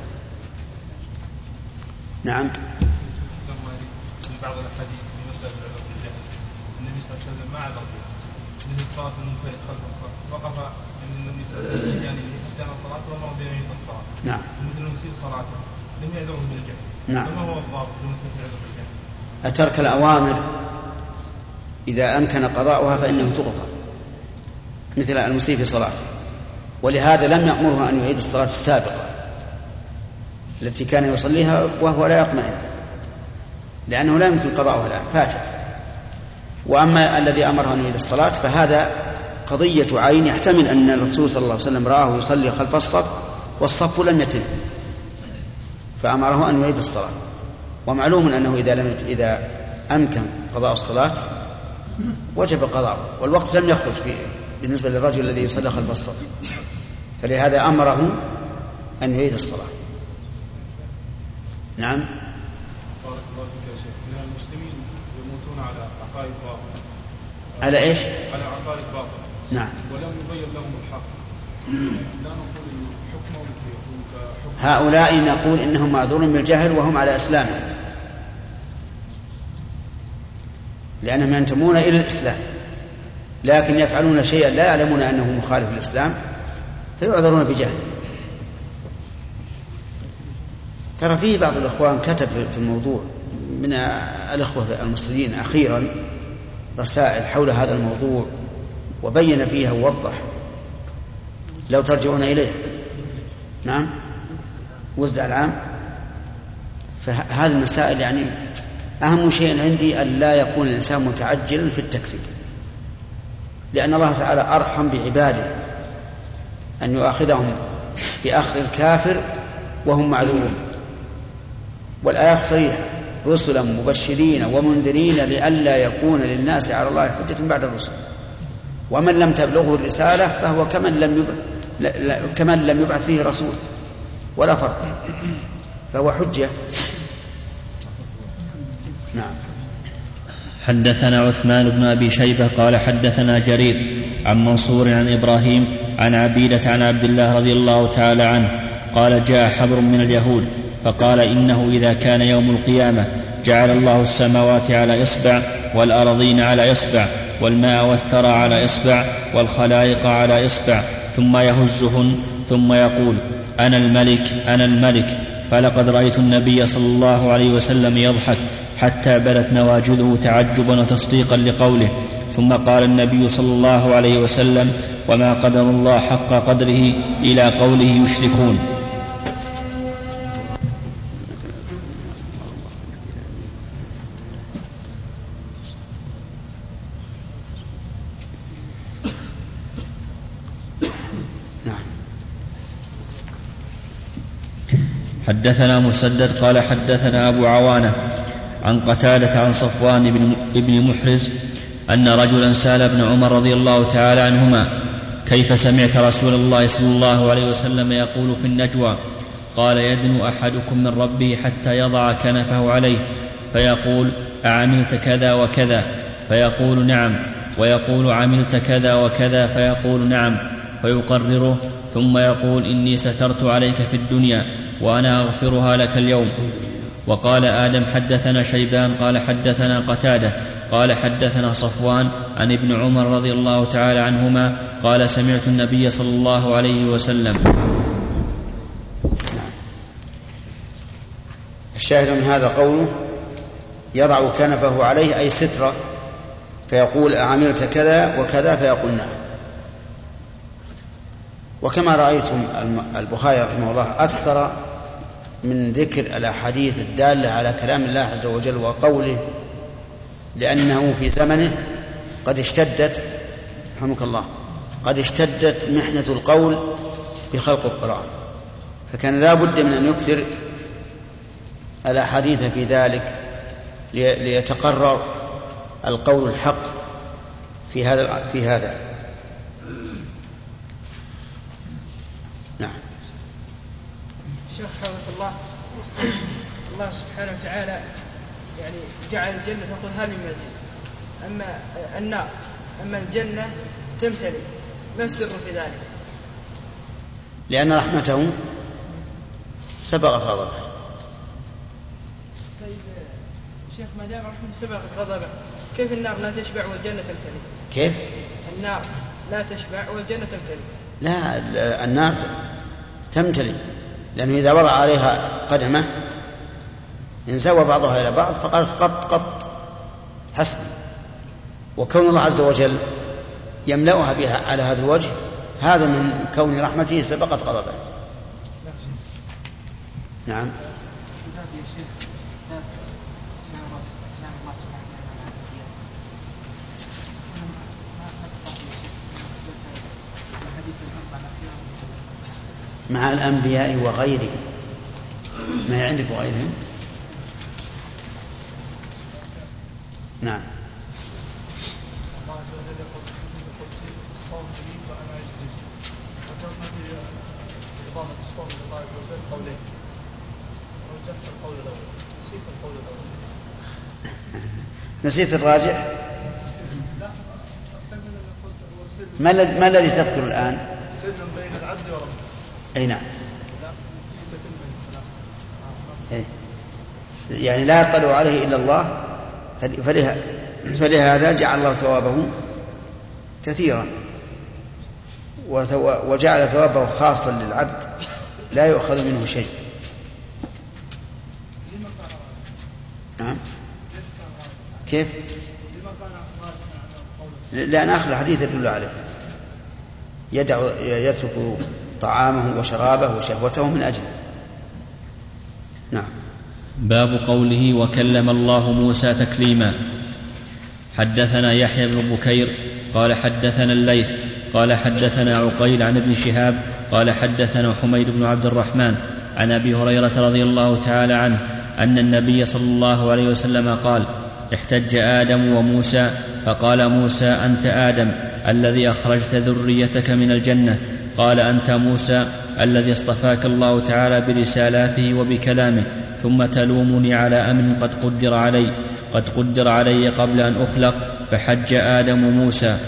Speaker 2: نعم.
Speaker 5: في بعض الأحاديث في مسألة العذر بالجهل النبي صلى الله عليه وسلم ما عذر بها مثل صلاة المنفرد خلف الصف وقف أن النبي صلى الله عليه وسلم يعني حتى أنا صلاته ومر بين يدي الصلاة.
Speaker 2: نعم.
Speaker 5: مثل المسيء صلاته لم يعذره بالجهل.
Speaker 2: نعم.
Speaker 5: فما هو الضابط في مسألة العذر بالجهل؟
Speaker 2: أترك الأوامر إذا أمكن قضاؤها فإنه تقضى مثل المسيء في صلاته، ولهذا لم يأمره أن يعيد الصلاة السابقة التي كان يصليها وهو لا يطمئن لأنه لا يمكن قضاؤها الآن فاتت. وأما الذي أمره أن يعيد الصلاة فهذا قضية عين يحتمل أن الرسول صلى الله عليه وسلم رآه يصلي خلف الصف والصف لم يتم فأمره أن يعيد الصلاة. ومعلوم أنه إذا, لم إذا أمكن قضاء الصلاة وجب قضاءه والوقت لم يخرج فيه بالنسبة للرجل الذي يصلي خلف الصف، فلهذا أمره أن يعيد الصلاة. نعم.
Speaker 5: بارك الله فيك يا شيخ. من المسلمين يموتون على عقائد باطلة.
Speaker 2: على إيش؟
Speaker 5: على عقائد باطلة.
Speaker 2: نعم.
Speaker 5: ولم يبين لهم الحق. لا نقول حكمهم يكون كحكم.
Speaker 2: هؤلاء نقول إنهم معذورون بالجهل وهم على إسلامهم لأنهم ينتمون إلى الإسلام لكن يفعلون شيئا لا يعلمون أنه مخالف للإسلام فيعذرون بجهل. ترى فيه بعض الإخوان كتب في الموضوع من الإخوة المصريين أخيرا رسائل حول هذا الموضوع وبين فيها ووضح لو ترجعون إليه. نعم. وزع العام. فهذه المسائل يعني أهم شيء عندي أن لا يكون الإنسان متعجلا في التكفير لأن الله تعالى أرحم بعباده أن يؤاخذهم بأخذ الكافر وهم معذورون. والآيات صريحة رسلا مبشرين ومنذرين لئلا يكون للناس على الله حجة بعد الرسل ومن لم تبلغه الرسالة فهو كمن لم كمن لم يبعث فيه رسول ولا فرق، فهو حجة. نعم.
Speaker 1: حدثنا عثمان بن أبي شيبة قال حدثنا جرير عن منصور عن إبراهيم عن عبيدة عن عبد الله رضي الله تعالى عنه قال جاء حبر من اليهود فقال إنه إذا كان يوم القيامة جعل الله السماوات على إصبع والأرضين على إصبع والماء والثرى على إصبع والخلائق على إصبع ثم يهزهن ثم يقول أنا الملك أنا الملك. فلقد رأيت النبي صلى الله عليه وسلم يضحك حتى بدت نواجذه تعجبا وتصديقا لقوله. ثم قال النبي صلى الله عليه وسلم وما قدر الله حق قدره إلى قوله يشركون. حدثنا مسدد قال حدثنا أبو عوانة عن قتادة عن صفوان بن محرز أن رجلا سأل ابن عمر رضي الله تعالى عنهما كيف سمعت رسول الله صلى الله عليه وسلم يقول في النجوى؟ قال يدنو أحدكم من ربه حتى يضع كنفه عليه فيقول أعملت كذا وكذا فيقول نعم، ويقول عملت كذا وكذا فيقول نعم، فيقرره ثم يقول إني سترت عليك في الدنيا وأنا أغفرها لك اليوم. وقال آدم حدثنا شيبان قال حدثنا قتادة قال حدثنا صفوان عن ابن عمر رضي الله تعالى عنهما قال سمعت النبي صلى الله عليه وسلم.
Speaker 2: الشاهد من هذا قوله يضع كنفه عليه أي سترة فيقول أعملت كذا وكذا فيقول نعم. وكما رأيتم البخاري رحمه الله أكثر من ذكر الأحاديث الدالة على كلام الله عز وجل وقوله، لأنه في زمنه قد اشتدت رحمك الله قد اشتدت محنة القول بخلق القرآن، فكان لا بد من أن يكثر الأحاديث في ذلك ليتقرر القول الحق في هذا في هذا. نعم.
Speaker 6: شيخ حفظك الله، الله سبحانه وتعالى يعني جعل الجنة تقول هل من مزيد، أما النار أما الجنة تمتلئ، ما السر في ذلك؟
Speaker 2: لأن رحمته سبقت غضبه.
Speaker 6: طيب شيخ ما دام رحمته سبقت غضبه كيف النار لا تشبع والجنة تمتلئ؟
Speaker 2: كيف؟
Speaker 6: النار لا تشبع والجنة تمتلئ.
Speaker 2: لا، النار تمتلئ، لأنه إذا وضع عليها قدمه انزوى بعضها إلى بعض فقالت قط قط حسب. وكون الله عز وجل يملأها بها على هذا الوجه هذا من كون رحمته سبقت غضبه. نعم. مع الأنبياء وغيرهم، ما عندك وغيرهم؟ نعم. نسيت الراجع. ما الذي ما الذي تذكر الآن؟
Speaker 5: بين العبد وربه.
Speaker 2: أي نعم. إيه؟ يعني لا يطلع عليه إلا الله، فلها فلهذا جعل الله ثوابه كثيرا وجعل ثوابه خاصا للعبد لا يؤخذ منه شيء. نعم. كيف؟ لأن آخر الحديث يدل عليه يدع يترك طعامه وشرابه وشهوته من أجله. نعم.
Speaker 1: باب قوله وكلم الله موسى تكليما. حدثنا يحيى بن بكير قال حدثنا الليث قال حدثنا عقيل عن ابن شهاب قال حدثنا حميد بن عبد الرحمن عن أبي هريرة رضي الله تعالى عنه أن النبي صلى الله عليه وسلم قال احتج آدم وموسى فقال موسى أنت آدم الذي أخرجت ذريتك من الجنة قال أنت موسى الذي اصطفاك الله تعالى برسالاته وبكلامه، ثم تلومني على أمر قد قدر علي قد قدر علي قبل أن أخلق، فحج آدم موسى.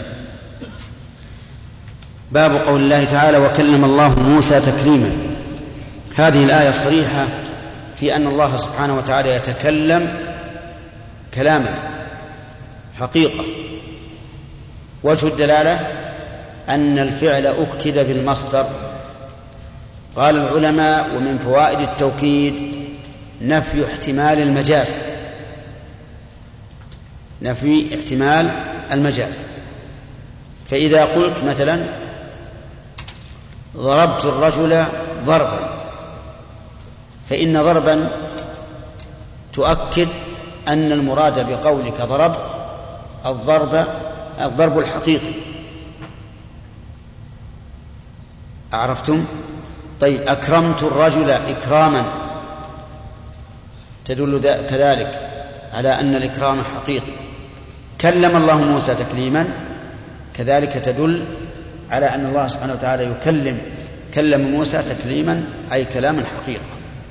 Speaker 2: باب قول الله تعالى وكلم الله موسى تكليما. هذه الآية صريحة في أن الله سبحانه وتعالى يتكلم كلاما حقيقة. وجه الدلالة أن الفعل أكد بالمصدر. قال العلماء ومن فوائد التوكيد نفي احتمال المجاز، نفي احتمال المجاز. فإذا قلت مثلا ضربت الرجل ضربا، فإن ضربا تؤكد أن المراد بقولك ضربت الضرب الضرب الحقيقي. أعرفتم؟ طيب أكرمت الرجل إكراما تدل كذلك على أن الإكرام حقيقي. كلم الله موسى تكليما كذلك تدل على أن الله سبحانه وتعالى يكلم كلم موسى تكليما أي كلاما حقيقا.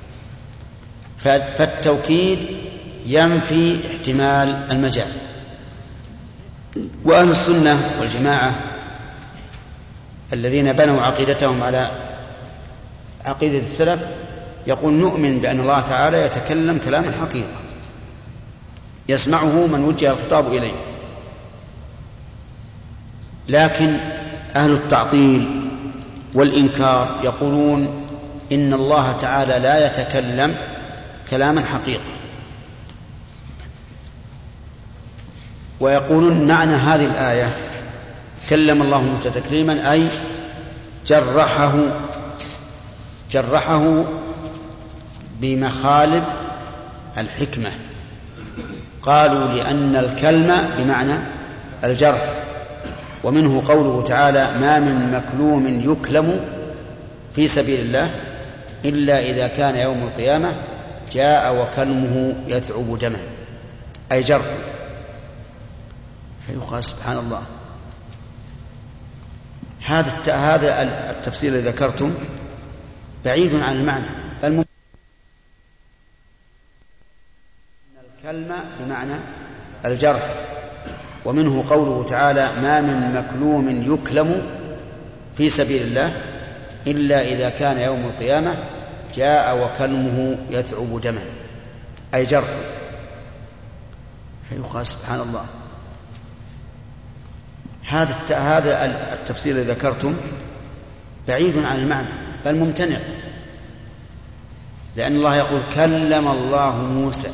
Speaker 2: فالتوكيد ينفي احتمال المجاز. وأهل السنة والجماعة الذين بنوا عقيدتهم على عقيدة السلف يقول نؤمن بأن الله تعالى يتكلم كلاما حقيقا يسمعه من وجه الخطاب إليه. لكن أهل التعطيل والإنكار يقولون إن الله تعالى لا يتكلم كلاما حقيقا، ويقولون معنى هذه الآية كلم الله موسى تكليما أي جرحه جرحه بمخالب الحكمة. قالوا لأن الكلمة بمعنى الجرح، ومنه قوله تعالى ما من مكلوم يكلم في سبيل الله إلا إذا كان يوم القيامة جاء وكلمه يتعب دمه أي جرح. فيقال سبحان الله هذا هذا التفسير الذي ذكرتم بعيد عن المعنى. بل الكلمة بمعنى الجرح، ومنه قوله تعالى ما من مكلوم يكلم في سبيل الله إلا إذا كان يوم القيامة جاء وكلمه يتعب دمه أي جرح. فيقال سبحان الله هذا هذا التفسير الذي ذكرتم بعيد عن المعنى بل ممتنع، لأن الله يقول كلم الله موسى،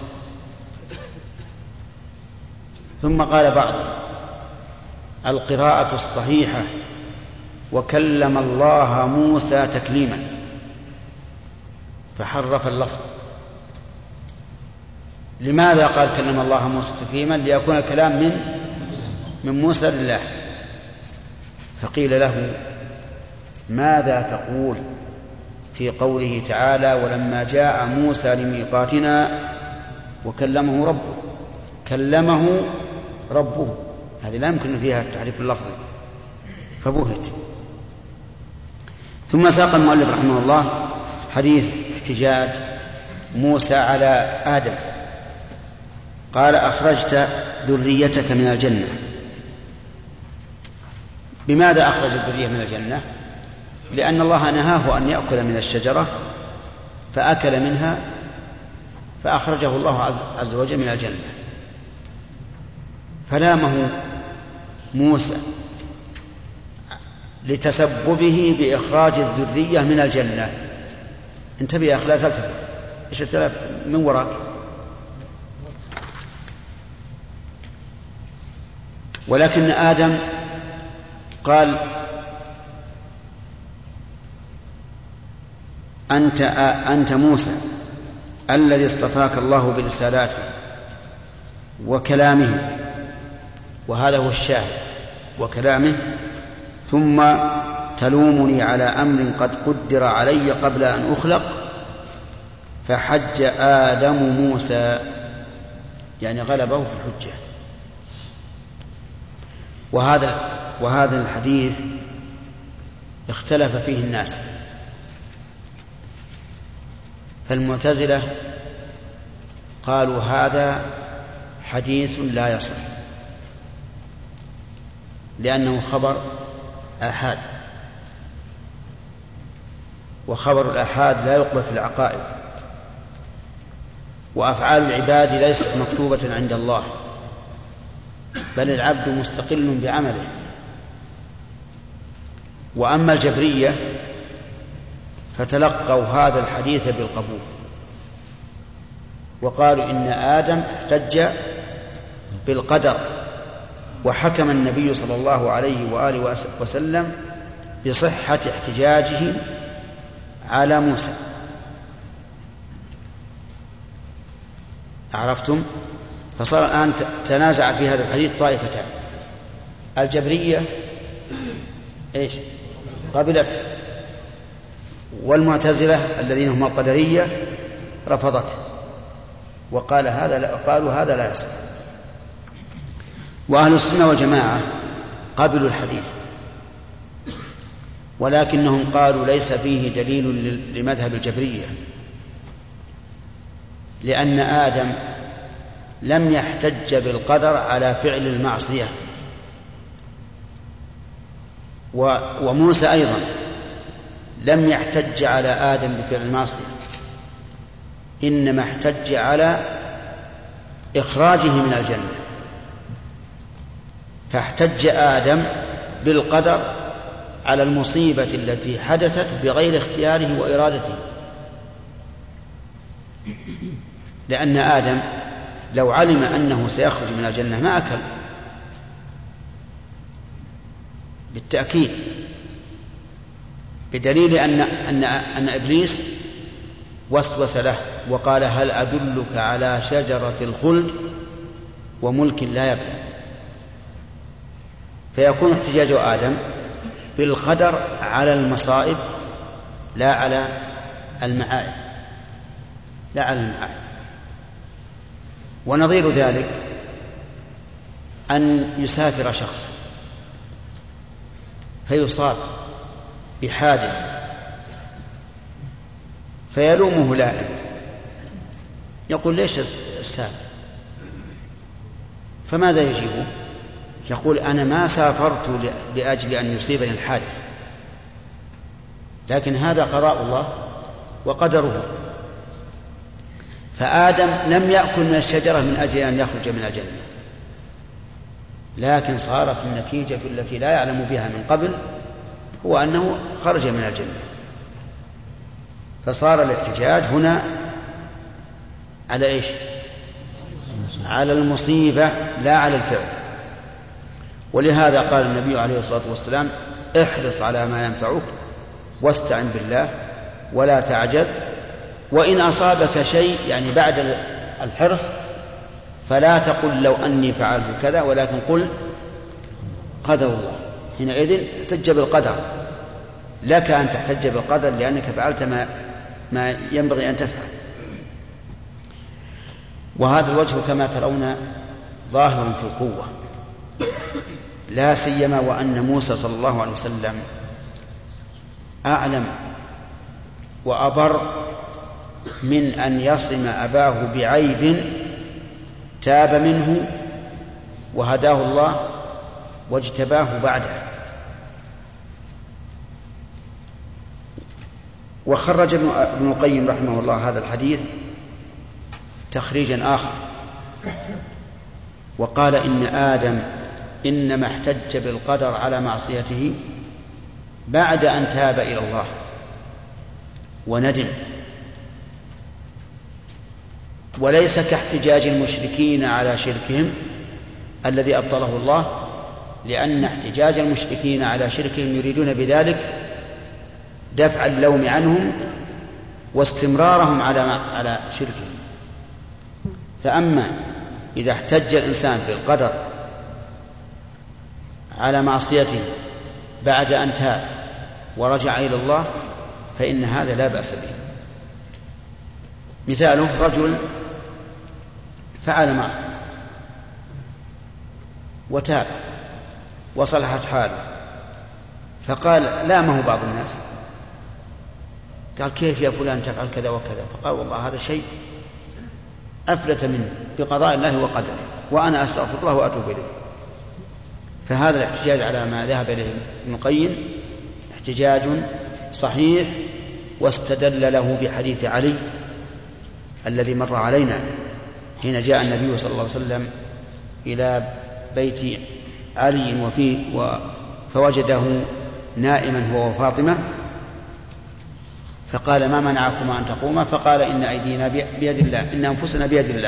Speaker 2: ثم قال بعض القراءة الصحيحة وكلم الله موسى تكليما، فحرف اللفظ. لماذا قال كلم الله موسى تكليما؟ ليكون الكلام من من موسى لله. فقيل له ماذا تقول في قوله تعالى ولما جاء موسى لميقاتنا وكلمه ربه؟ كلمه ربه، هذه لا يمكن فيها التحريف اللفظي، فبهت. ثم ساق المؤلف رحمه الله حديث احتجاج موسى على آدم. قال أخرجت ذريتك من الجنة. بماذا أخرج الذرية من الجنة؟ لأن الله نهاه أن يأكل من الشجرة فأكل منها فأخرجه الله عز وجل من الجنة. فلامه موسى لتسببه بإخراج الذرية من الجنة. انتبه يا أخي لا تلتفت، إيش التلف من وراك؟ ولكن آدم قال أنت, أنت موسى الذي اصطفاك الله برسالاته وكلامه، وهذا هو الشاهد وكلامه، ثم تلومني على أمر قد قدر علي قبل أن أخلق، فحج آدم موسى، يعني غلبه في الحجة. وهذا وهذا الحديث اختلف فيه الناس. فالمعتزلة قالوا هذا حديث لا يصح لأنه خبر آحاد، وخبر الآحاد لا يقبل في العقائد، وأفعال العباد ليست مكتوبة عند الله، بل العبد مستقل بعمله. وأما الجبرية فتلقوا هذا الحديث بالقبول، وقالوا إن آدم احتج بالقدر، وحكم النبي صلى الله عليه وآله وسلم بصحة احتجاجه على موسى. عرفتم؟ فصار الآن تنازع في هذا الحديث طائفتان. الجبرية إيش؟ قبلت، والمعتزلة الذين هم القدرية رفضت، وقال هذا لا، قالوا هذا لا يصح. وأهل السنة والجماعة قبلوا الحديث، ولكنهم قالوا ليس فيه دليل لمذهب الجبرية، لأن آدم لم يحتج بالقدر على فعل المعصية، وموسى أيضا لم يحتج على آدم بفعل المعصية، إنما احتج على إخراجه من الجنة. فاحتج آدم بالقدر على المصيبة التي حدثت بغير اختياره وإرادته، لأن آدم لو علم أنه سيخرج من الجنة ما أكل بالتأكيد، بدليل أن, أن, أن إبليس وسوس له وقال هل أدلك على شجرة الخلد وملك لا يبلى. فيكون احتجاج آدم بالقدر على المصائب لا على المعائب، لا على المعائب. ونظير ذلك أن يسافر شخص فيصاب بحادث فيلومه لائم، يقول ليش السافر؟ فماذا يجيبه؟ يقول أنا ما سافرت لأجل أن يصيبني الحادث، لكن هذا قضاء الله وقدره. فآدم لم يأكل من الشجرة من أجل أن يخرج من الجنة، لكن صارت النتيجة التي لا يعلم بها من قبل هو أنه خرج من الجنة. فصار الاحتجاج هنا على إيش؟ على المصيبة لا على الفعل. ولهذا قال النبي عليه الصلاة والسلام احرص على ما ينفعك واستعن بالله ولا تعجز، وإن أصابك شيء يعني بعد الحرص فلا تقل لو أني فعلت كذا، ولكن قل قدر الله. حينئذ احتج بالقدر، لك أن تحتج بالقدر لأنك فعلت ما, ما ينبغي أن تفعل. وهذا الوجه كما ترون ظاهر في القوة، لا سيما وأن موسى صلى الله عليه وسلم أعلم وأبر من أن يصم أباه بعيب تاب منه وهداه الله واجتباه بعده. وخرج ابن القيم رحمه الله هذا الحديث تخريجا آخر، وقال إن آدم إنما احتج بالقدر على معصيته بعد أن تاب إلى الله وندم، وليس كاحتجاج المشركين على شركهم الذي أبطله الله، لأن احتجاج المشركين على شركهم يريدون بذلك دفع اللوم عنهم واستمرارهم على على شركهم. فأما إذا احتج الإنسان بالقدر على معصيته بعد أن تاب ورجع إلى الله فإن هذا لا بأس به. مثاله رجل فعل معصية وتاب وصلحت حاله، فقال لامه بعض الناس، قال كيف يا فلان تفعل كذا وكذا؟ فقال والله هذا شيء أفلت منه بقضاء الله وقدره، وأنا أستغفر الله وأتوب إليه. فهذا الاحتجاج على ما ذهب إليه ابن القيم احتجاج صحيح، واستدل له بحديث علي الذي مر علينا حين جاء النبي صلى الله عليه وسلم إلى بيت علي وفيه فوجده نائما هو وفاطمة، فقال ما منعكما أن تقوما؟ فقال إن أيدينا بيد الله، إن أنفسنا بيد الله.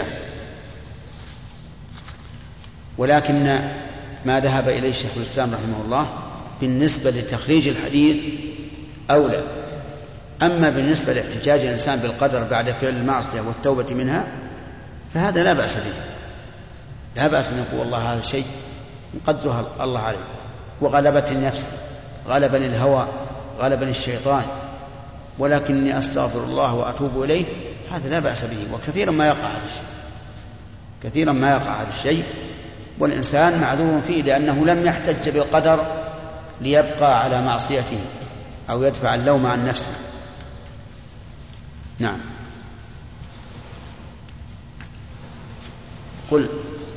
Speaker 2: ولكن ما ذهب إليه شيخ الإسلام رحمه الله بالنسبة لتخريج الحديث أولى. أما بالنسبة لاحتجاج الإنسان بالقدر بعد فعل المعصية والتوبة منها فهذا لا بأس به، لا بأس أن يقول الله هذا الشيء قدره الله عليه، وغلبت النفس، غلبني الهوى، غلبني الشيطان، ولكني أستغفر الله وأتوب إليه، هذا لا بأس به. وكثيرا ما يقع هذا الشيء، كثيرا ما يقع هذا الشيء، والإنسان معذور فيه لأنه لم يحتج بالقدر ليبقى على معصيته أو يدفع اللوم عن نفسه. نعم. قل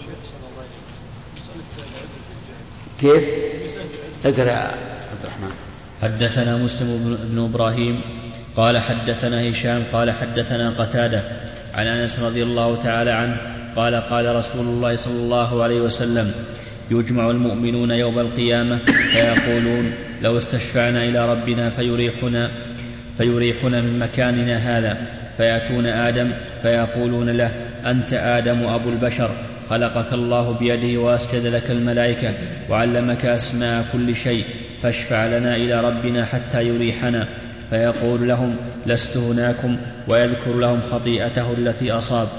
Speaker 2: كيف؟ اقرأ عبد الرحمن.
Speaker 1: حدثنا مسلم بن إبراهيم قال حدثنا هشام قال حدثنا قتادة عن أنس رضي الله تعالى عنه قال قال رسول الله صلى الله عليه وسلم يجمع المؤمنون يوم القيامة فيقولون لو استشفعنا إلى ربنا فيريحنا فيريحنا من مكاننا هذا، فيأتون آدم فيقولون له أنت آدم أبو البشر، خلقك الله بيده وأسجد لك الملائكة وعلمك أسماء كل شيء، فاشفع لنا إلى ربنا حتى يريحنا. فيقول لهم لست هناكم، ويذكر لهم خطيئته التي أصاب.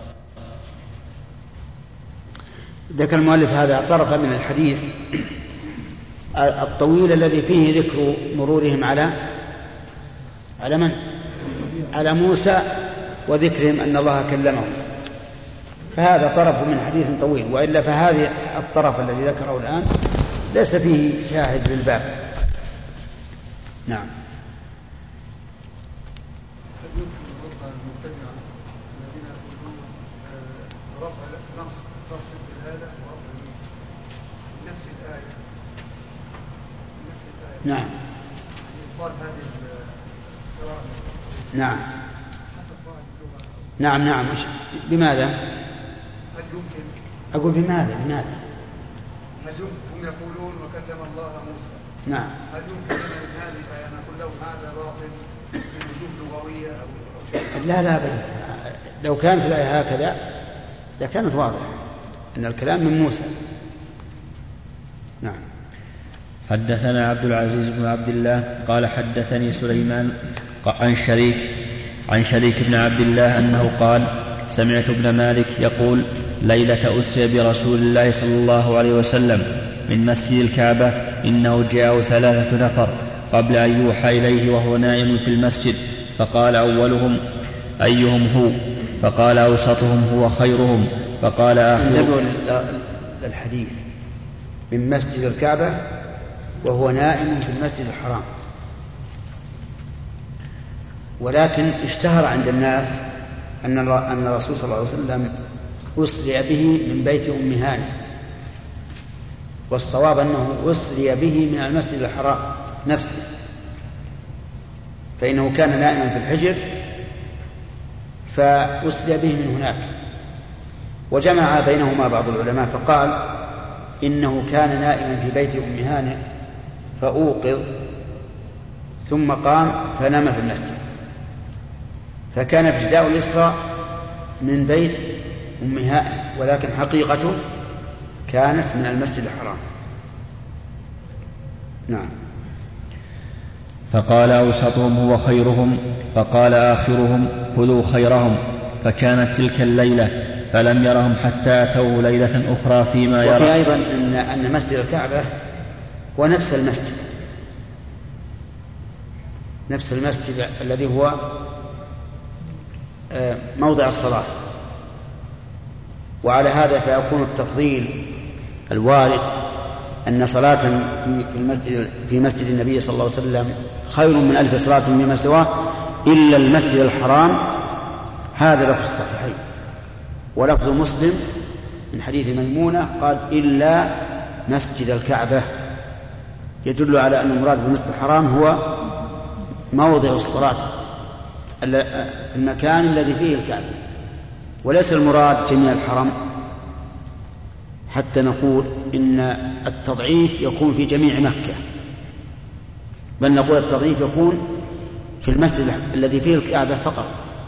Speaker 2: ذكر المؤلف هذا طرفا من الحديث الطويل الذي فيه ذكر مرورهم على على من؟ على موسى، وذكرهم أن الله كلمهم، فهذا طرف من حديث طويل. وإلا فهذا الطرف الذي ذكره الآن ليس فيه شاهد للباب. نعم. نعم نعم نعم نعم بماذا؟
Speaker 8: هل يمكن؟
Speaker 2: أقول بماذا؟ بماذا؟
Speaker 8: هل هم يقولون وكلم الله موسى؟
Speaker 2: نعم.
Speaker 8: هل يمكن من هذه أن نقول لهم هذا باطل بوجوه لغوية أو شيء؟
Speaker 2: لا لا بل لو كانت الآية هكذا لكانت واضحة أن الكلام من موسى. نعم.
Speaker 1: حدثنا عبد العزيز بن عبد الله قال حدثني سليمان عن شريك عن شريك بن عبد الله أنه قال سمعت ابن مالك يقول ليلة أسري برسول الله صلى الله عليه وسلم من مسجد الكعبة إنه جاء ثلاثة نفر قبل أن يوحى إليه وهو نائم في المسجد، فقال أولهم أيهم هو؟ فقال أوسطهم هو خيرهم، فقال آخرهم.
Speaker 2: الحديث من مسجد الكعبة وهو نائم في المسجد الحرام، ولكن اشتهر عند الناس أن أن الرسول صلى الله عليه وسلم أسري به من بيت أم هانئ، والصواب أنه أسري به من المسجد الحرام نفسه، فإنه كان نائما في الحجر فأسري به من هناك. وجمع بينهما بعض العلماء فقال إنه كان نائما في بيت أم هانئ فأوقظ ثم قام فنام في المسجد، فكان ابتداء الإسراء من بيت أم هانئ، ولكن حقيقته كانت من المسجد الحرام. نعم.
Speaker 1: فقال أوسطهم هو خيرهم، فقال آخرهم خذوا خيرهم، فكانت تلك الليلة فلم يرهم حتى أتوا ليلة أخرى فيما يرى.
Speaker 2: وفي أيضا أن, أن مسجد الكعبة هو نفس المسجد نفس المسجد الذي هو موضع الصلاة، وعلى هذا فيكون التفضيل الوارد أن صلاة في المسجد في مسجد النبي صلى الله عليه وسلم خير من ألف صلاة فيما سواه إلا المسجد الحرام، هذا لفظ الصحيحين. ولفظ مسلم من حديث ميمونة قال إلا مسجد الكعبة، يدل على أن المراد بالمسجد الحرام هو موضع الصلاة في المكان الذي فيه الكعبة، وليس المراد جميع الحرم، حتى نقول إن التضعيف يكون في جميع مكة، بل نقول التضعيف يكون في المسجد الذي فيه الكعبة فقط،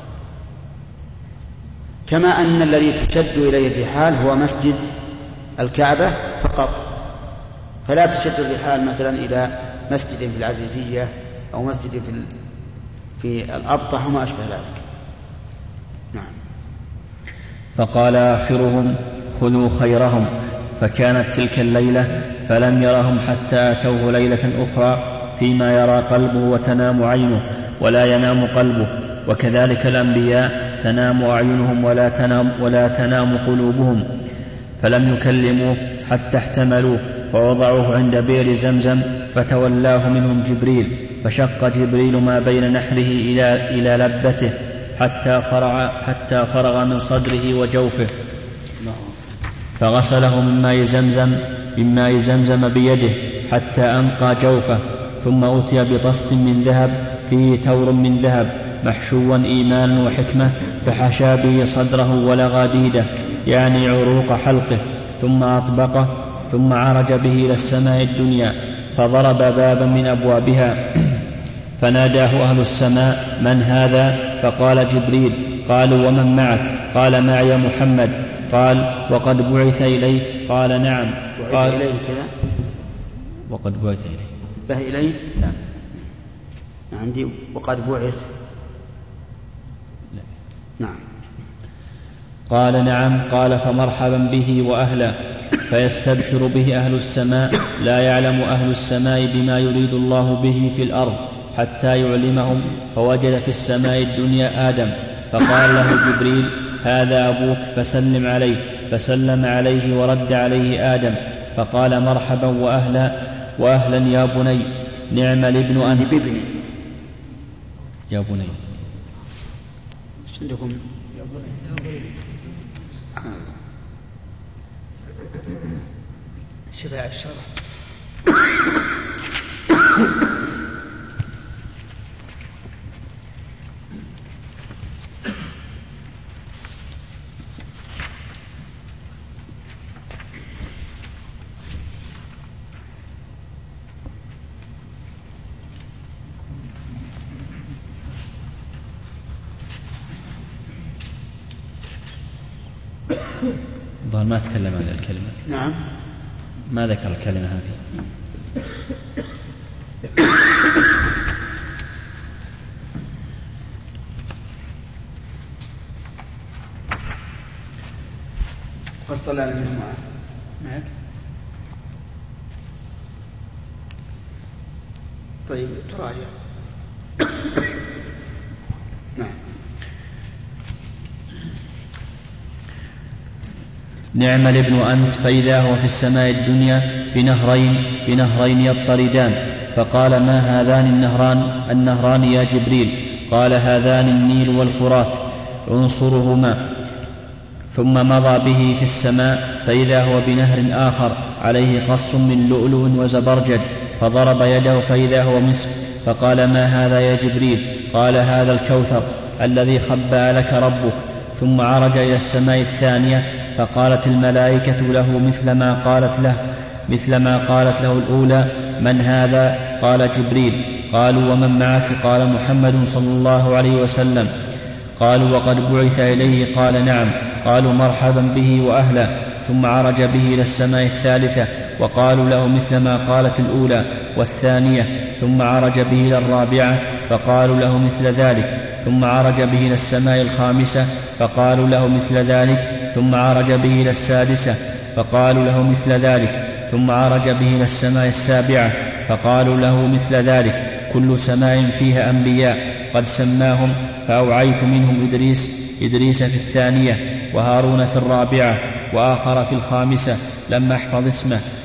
Speaker 2: كما أن الذي تشد إليه الرحال هو مسجد الكعبة فقط، فلا تشد الرحال مثلا إلى مسجد في العزيزية أو مسجد في في الأبطح وما أشبه ذلك. نعم.
Speaker 1: فقال آخرهم خذوا خيرهم، فكانت تلك الليلة فلم يرهم حتى أتوه ليلة أخرى فيما يرى قلبه وتنام عينه ولا ينام قلبه، وكذلك الأنبياء تنام أعينهم ولا تنام, ولا تنام قلوبهم، فلم يكلموه حتى احتملوه فوضعوه عند بئر زمزم، فتولاه منهم جبريل، فشق جبريل ما بين نحره إلى, إلى لبته حتى فرغ, حتى فرغ من صدره وجوفه، فغسله من ماء زمزم من ماء زمزم بيده حتى أنقى جوفه، ثم أتي بطست من ذهب فيه تور من ذهب محشوا إيمانا وحكمة، فحشى به صدره ولغاديده يعني عروق حلقه، ثم أطبقه، ثم عرج به إلى السماء الدنيا، فضرب بابا من أبوابها، فناداه أهل السماء من هذا؟ فقال جبريل. قالوا ومن معك؟ قال معي محمد. قال وقد بعث إليه؟ قال نعم.
Speaker 2: قال إليه كذا
Speaker 1: وقد بعث إليه
Speaker 2: به إليه؟
Speaker 1: نعم.
Speaker 2: عندي وقد بعث.
Speaker 1: لا.
Speaker 2: نعم.
Speaker 1: قال نعم. قال فمرحبا به وأهله، فيستبشر به أهل السماء، لا يعلم أهل السماء بما يريد الله به في الأرض حتى يعلمهم، فوجد في السماء الدنيا آدم، فقال له جبريل هذا أبوك فسلم عليه، فسلم عليه ورد عليه آدم، فقال مرحبا وأهلا وأهلا يا بني، نعم الابن أنت.
Speaker 2: بابني
Speaker 1: يا بني
Speaker 2: عندكم
Speaker 8: يا بني
Speaker 2: شفاء الشرع.
Speaker 1: الظاهر ما تكلم عن الكلمة.
Speaker 2: نعم.
Speaker 1: ما ذكر الكلمة هذه.
Speaker 2: فاصطلع منه معك. طيب تراجع. نعم.
Speaker 1: نعم الابن أنت، فإذا هو في السماء الدنيا بنهرين بنهرين يضطردان، فقال ما هذان النهران النهران يا جبريل؟ قال هذان النيل والفرات عنصرهما. ثم مضى به في السماء، فإذا هو بنهر آخر عليه قص من لؤلؤ وزبرجد، فضرب يده فإذا هو مسك، فقال ما هذا يا جبريل؟ قال هذا الكوثر الذي خبأ لك ربك. ثم عرج إلى السماء الثانية، فقالت الملائكة له مثل ما قالت له مثل ما قالت له الأولى من هذا؟ قال جبريل. قالوا ومن معك؟ قال محمد صلى الله عليه وسلم. قالوا وقد بعث إليه؟ قال نعم. قالوا مرحبا به وأهلا. ثم عرج به إلى السماء الثالثة، وقالوا له مثل ما قالت الأولى والثانية. ثم عرج به إلى الرابعة، فقالوا له مثل ذلك. ثم عرج به إلى السماء الخامسة، فقالوا له مثل ذلك. ثم عرج به إلى السادسة، فقالوا له مثل ذلك. ثم عرج به إلى السماء السابعة، فقالوا له مثل ذلك. كل سماء فيها أنبياء قد سماهم، فأوعيت منهم إدريس إدريس في الثانية، وهارون في الرابعة، وآخر في الخامسة لم أحفظ اسمه،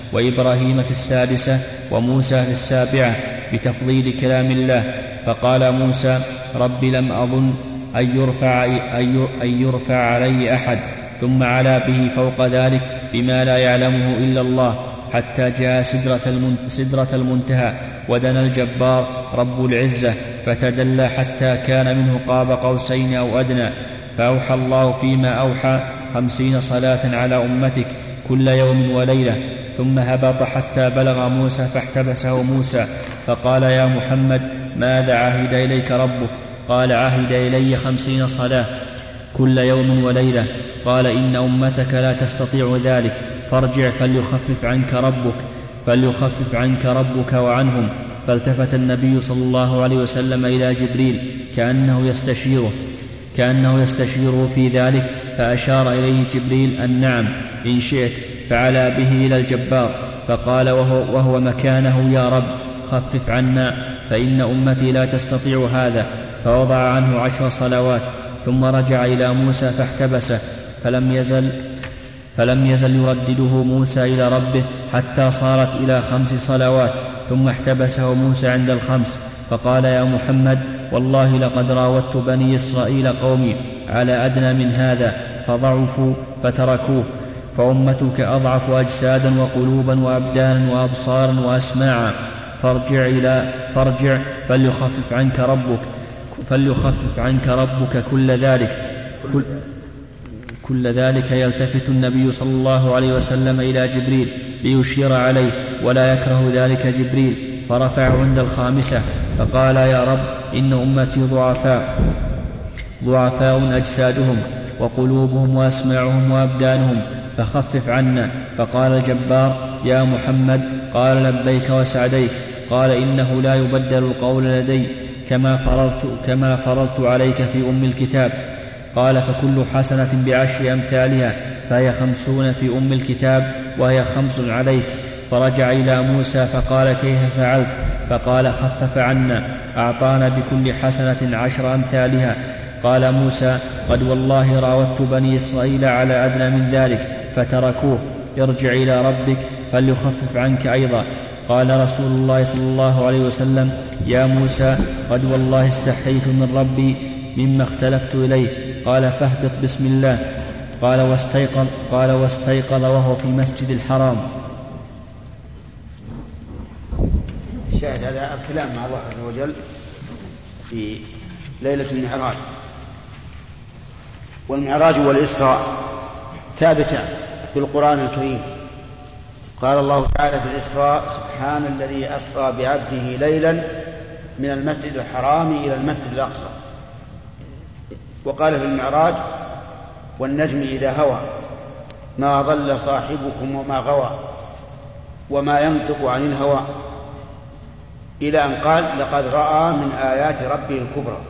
Speaker 1: وإبراهيم في السادسة وموسى في السابعة بتفضيل كلام الله. فقال موسى رب لم أظن أن يرفع, أن يرفع علي أحد، ثم علا به فوق ذلك بما لا يعلمه إلا الله حتى جاء سدرة المنتهى، ودنا الجبار رب العزة فتدلى حتى كان منه قاب قوسين أو أدنى. فأوحى الله فيما أوحى خمسين صلاة على أمتك كل يوم وليلة، ثم هبط حتى بلغ موسى فاحتبسه موسى فقال يا محمد ماذا عهد إليك ربك؟ قال عهد إلي خمسين صلاة كل يوم وليلة. قال إن أمتك لا تستطيع ذلك، فارجع فليخفف عنك ربك فليخفف عنك ربك وعنهم. فالتفت النبي صلى الله عليه وسلم إلى جبريل كأنه يستشيره كأنه يستشيره في ذلك، فأشار إليه جبريل أن نعم إن شئت، فعلا به إلى الجبار فقال وهو, وهو مكانه يا رب خفف عنا فإن أمتي لا تستطيع هذا، فوضع عنه عشر صلوات. ثم رجع إلى موسى فاحتبسه، فلم يزل فلم يزل يردده موسى إلى ربه حتى صارت إلى خمس صلوات، ثم احتبسه موسى عند الخمس فقال يا محمد والله لقد راودت بني إسرائيل قومي على أدنى من هذا فضعفوا فتركوه، فأمتك أضعف أجسادا وقلوبا وأبدانا وأبصارا وأسماعا، فارجع إلى فارجع فليخفف عنك ربك فليخفف عنك ربك كل ذلك كل, كل ذلك. يلتفت النبي صلى الله عليه وسلم إلى جبريل ليشير عليه، ولا يكره ذلك جبريل، فرفع عند الخامسة فقال يا رب إن أمتي ضعفاء ضعفاء أجسادهم وقلوبهم وأسماعهم وأبدانهم فخفف عنا. فقال الجبار يا محمد قال لبيك وسعديك. قال إنه لا يبدل القول لدي كما فرضت, كما فرضت عليك في أم الكتاب. قال فكل حسنة بعشر أمثالها، فهي خمسون في أم الكتاب وهي خمس عليك. فرجع إلى موسى فقال كيف فعلت؟ فقال خفف عنا أعطانا بكل حسنة عشر أمثالها. قال موسى قد والله راودت بني إسرائيل على أدنى من ذلك فتركوه، ارجع إلى ربك فليخفف عنك أيضا. قال رسول الله صلى الله عليه وسلم يا موسى قد والله استحييت من ربي مما اختلفت إليه. قال فاهبط بسم الله. قال واستيقظ, قال واستيقظ وهو في المسجد الحرام.
Speaker 2: شاهد هذا الكلام مع الله عز وجل في ليلة المعراج. والمعراج والإسراء ثابتة في القرآن الكريم. قال الله تعالى في الإسراء سبحان الذي أسرى بعبده ليلا من المسجد الحرام إلى المسجد الأقصى. وقال في المعراج والنجم إذا هوى ما ضل صاحبكم وما غوى وما ينطق عن الهوى، إلى أن قال لقد رأى من آيات ربه الكبرى.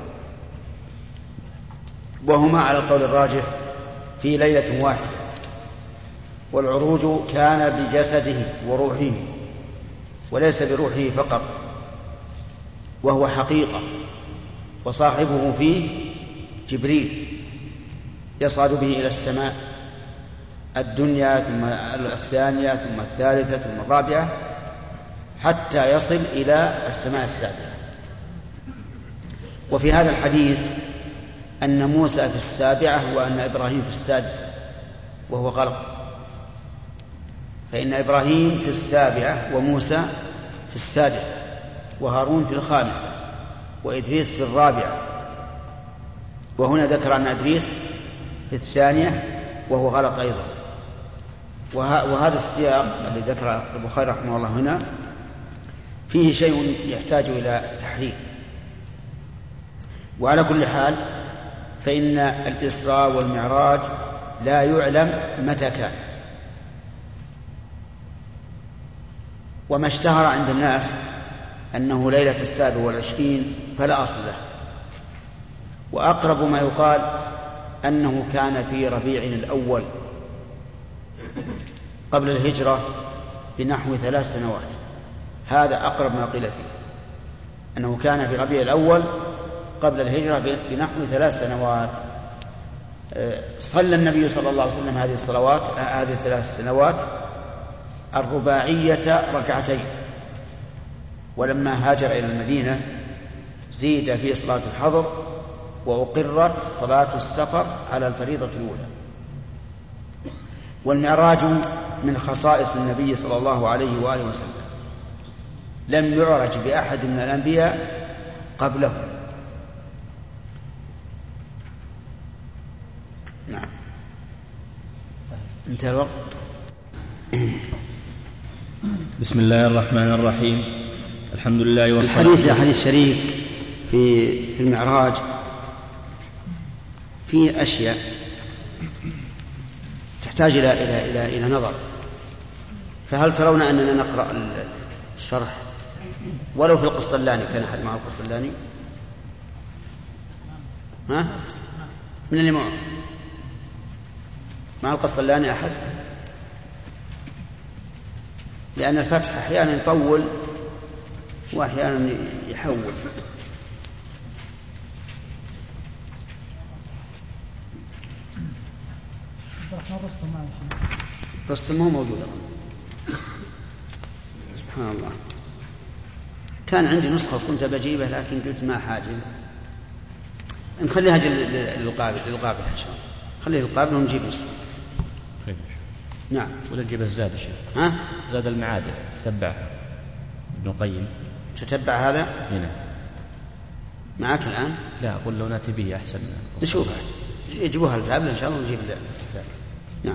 Speaker 2: وهما على القول الراجح في ليلة واحدة. والعروج كان بجسده وروحه وليس بروحه فقط، وهو حقيقة، وصاحبه فيه جبريل يصعد به إلى السماء الدنيا ثم الثانية ثم الثالثة ثم الرابعة حتى يصل إلى السماء السابعة. وفي هذا الحديث أن موسى في السابعة وأن إبراهيم في السادسة، وهو غلط، فإن إبراهيم في السابعة وموسى في السادسة وهارون في الخامسة وإدريس في الرابعة. وهنا ذكر أن إدريس في الثانية وهو غلط أيضا. وهذا السياق الذي ذكر البخاري رحمه الله هنا فيه شيء يحتاج إلى تحرير. وعلى كل حال فإن الإسراء والمعراج لا يعلم متى كان، وما اشتهر عند الناس أنه ليلة السابع والعشرين فلا أصل له. وأقرب ما يقال أنه كان في ربيع الأول قبل الهجرة بنحو ثلاث سنوات. هذا أقرب ما قيل فيه، أنه كان في ربيع الأول قبل الهجرة بنحو ثلاث سنوات. صلى النبي صلى الله عليه وسلم هذه الصلوات هذه الثلاث سنوات الرباعية ركعتين، ولما هاجر إلى المدينة زيد في صلاة الحضر وأقرت صلاة السفر على الفريضة الأولى. والمعراج من خصائص النبي صلى الله عليه وآله وسلم، لم يعرج بأحد من الأنبياء قبله. نعم، انتهى الوقت.
Speaker 1: بسم الله الرحمن الرحيم، الحمد لله والصلاة.
Speaker 2: الحديث الحديث الشريف في المعراج في أشياء تحتاج إلى إلى إلى إلى نظر، فهل ترون أننا نقرأ الشرح ولو في القسطلاني؟ كان أحد معه القسطلاني؟ ها؟ من اللي معه؟ مع القسطلاني أحد؟ لأن الفتح أحيانا يطول وأحيانا يحول. رستم هو موجود. سبحان الله، كان عندي نسخة كنت بجيبه لكن قلت ما حاجة، نخليها للقابل للقابل إن شاء الله، خليه القابل ونجيب نسخة. نعم،
Speaker 1: ولا نجيب الزاد الشيخ؟
Speaker 2: ها؟
Speaker 1: زاد المعاد تتبع ابن القيم.
Speaker 2: تتبع هذا؟
Speaker 1: هنا
Speaker 2: معك الآن؟
Speaker 1: لا، أقول لو نأتي به أحسن.
Speaker 2: نشوفها، يجيبوها التابلة إن شاء الله ونجيب الكتاب. نعم.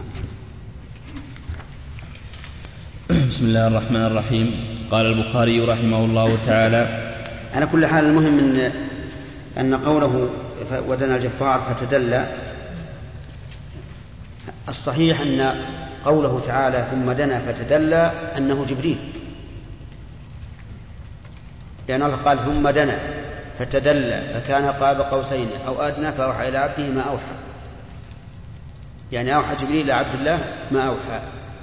Speaker 1: بسم الله الرحمن الرحيم. قال البخاري رحمه الله تعالى:
Speaker 2: على كل حال المهم أن أن قوله ودنا الجفار فتدلى، الصحيح أن قوله تعالى ثم دنا فتدلى أنه جبريل، لأن الله قال ثم دنا فتدلى فكان قاب قوسين أو أدنى فأوحى إلى عبده ما أوحى، يعني أوحى جبريل إلى عبد الله ما أوحى.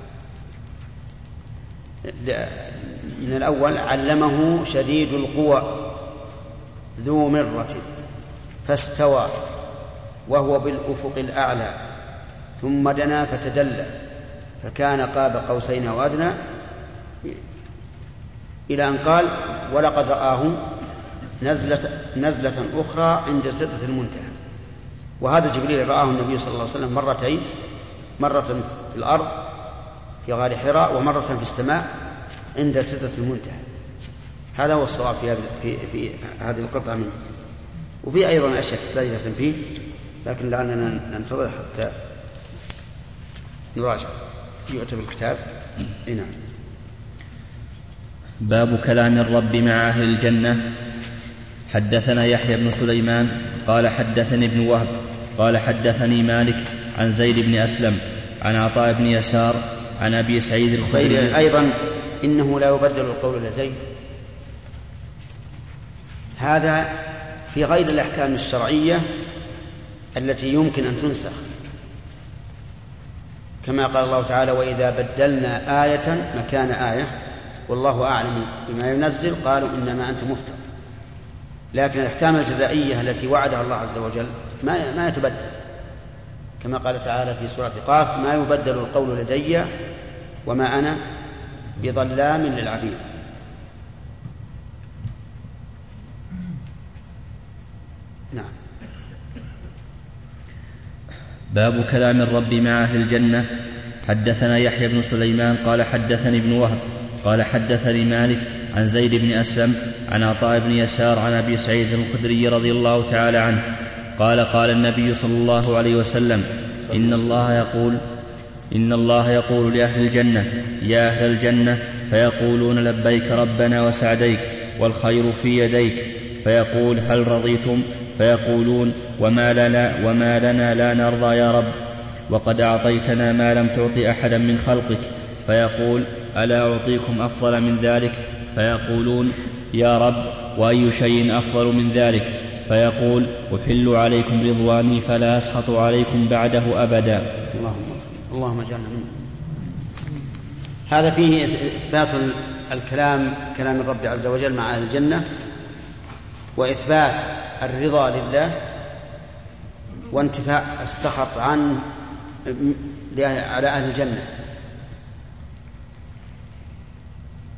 Speaker 2: من الأول علمه شديد القوى ذو مرة فاستوى وهو بالأفق الأعلى ثم دنا فتدلى فكان قاب قوسين أو أدنى، إلى أن قال ولقد رآه نزلة, نزلة أخرى عند سدرة المنتهى. وهذا جبريل رآه النبي صلى الله عليه وسلم مرتين، مرة في الأرض في غار حراء ومرة في السماء عند سدرة المنتهى. هذا هو الصواب في, في, في هذه القطعة منه. وفي أيضا أشياء تحتاج إلى تنبيه، لكن لعلنا ننتظر حتى نراجع يؤتى بالكتاب. نعم.
Speaker 1: باب كلام الرب مع أهل الجنة. حدثنا يحيى بن سليمان قال حدثني ابن وهب قال حدثني مالك عن زيد بن أسلم عن عطاء بن يسار عن أبي سعيد الخدري
Speaker 2: أيضا إنه لا يبدل القول لديه. هذا في غير الأحكام الشرعية التي يمكن أن تنسخ، كما قال الله تعالى وإذا بدلنا آية مكان آية والله أعلم بما ينزل قالوا إنما أنت مفتر. لكن الأحكام الجزائية التي وعدها الله عز وجل ما ما يتبدل، كما قال تعالى في سورة قاف ما يبدل القول لدي وما أنا بظلام للعبيد. نعم.
Speaker 1: باب كلام الرب مع أهل الجنة. حدثنا يحيى بن سليمان قال حدثني ابن وهب قال حدثني مالك عن زيد بن أسلم عن عطاء بن يسار عن أبي سعيد الخدري رضي الله تعالى عنه قال قال النبي صلى الله عليه وسلم إن الله يقول إن الله يقول لأهل الجنة يا أهل الجنة فيقولون لبيك ربنا وسعديك والخير في يديك، فيقول هل رضيتم؟ فيقولون وما لنا, وما لنا لا نرضى يا رب، وقد أعطيتنا ما لم تعط أحدا من خلقك. فيقول ألا أعطيكم أفضل من ذلك؟ فيقولون يا رب وأي شيء أفضل من ذلك؟ فيقول أحل عليكم رضواني فلا أسخط عليكم بعده أبدا.
Speaker 2: اللهم اللهم اجعلنا منه. هذا فيه إثبات الكلام كلام الرب عز وجل مع أهل الجنة، وإثبات الرضا لله، وانتفاء السخط عن على أهل الجنة.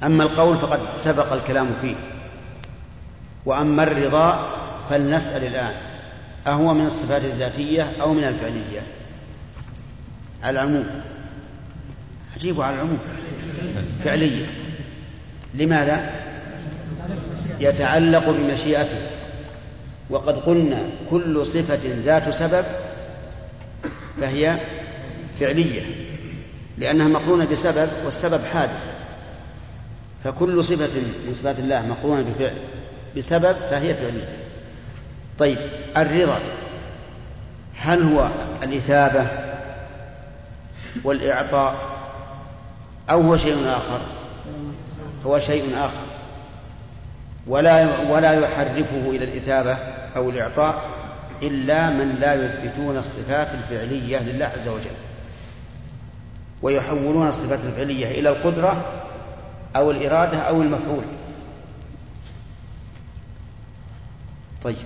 Speaker 2: أما القول فقد سبق الكلام فيه. وأما الرضا فلنسأل الآن أهو من الصفات الذاتية أو من الفعلية؟ على العموم، أجيبوا على العموم، فعلية. لماذا؟ يتعلق بمشيئته، وقد قلنا كل صفة ذات سبب فهي فعلية لأنها مقرونة بسبب، والسبب حادث، فكل صفة من صفات الله مقرونة بفعل بسبب فهي فعلية. طيب الرضا هل هو الإثابة والإعطاء أو هو شيء آخر؟ هو شيء آخر، ولا ولا يحركه إلى الإثابة أو الإعطاء إلا من لا يثبتون الصفات الفعلية لله عز وجل، ويحولون الصفات الفعلية إلى القدرة أو الإرادة أو المفعول. طيب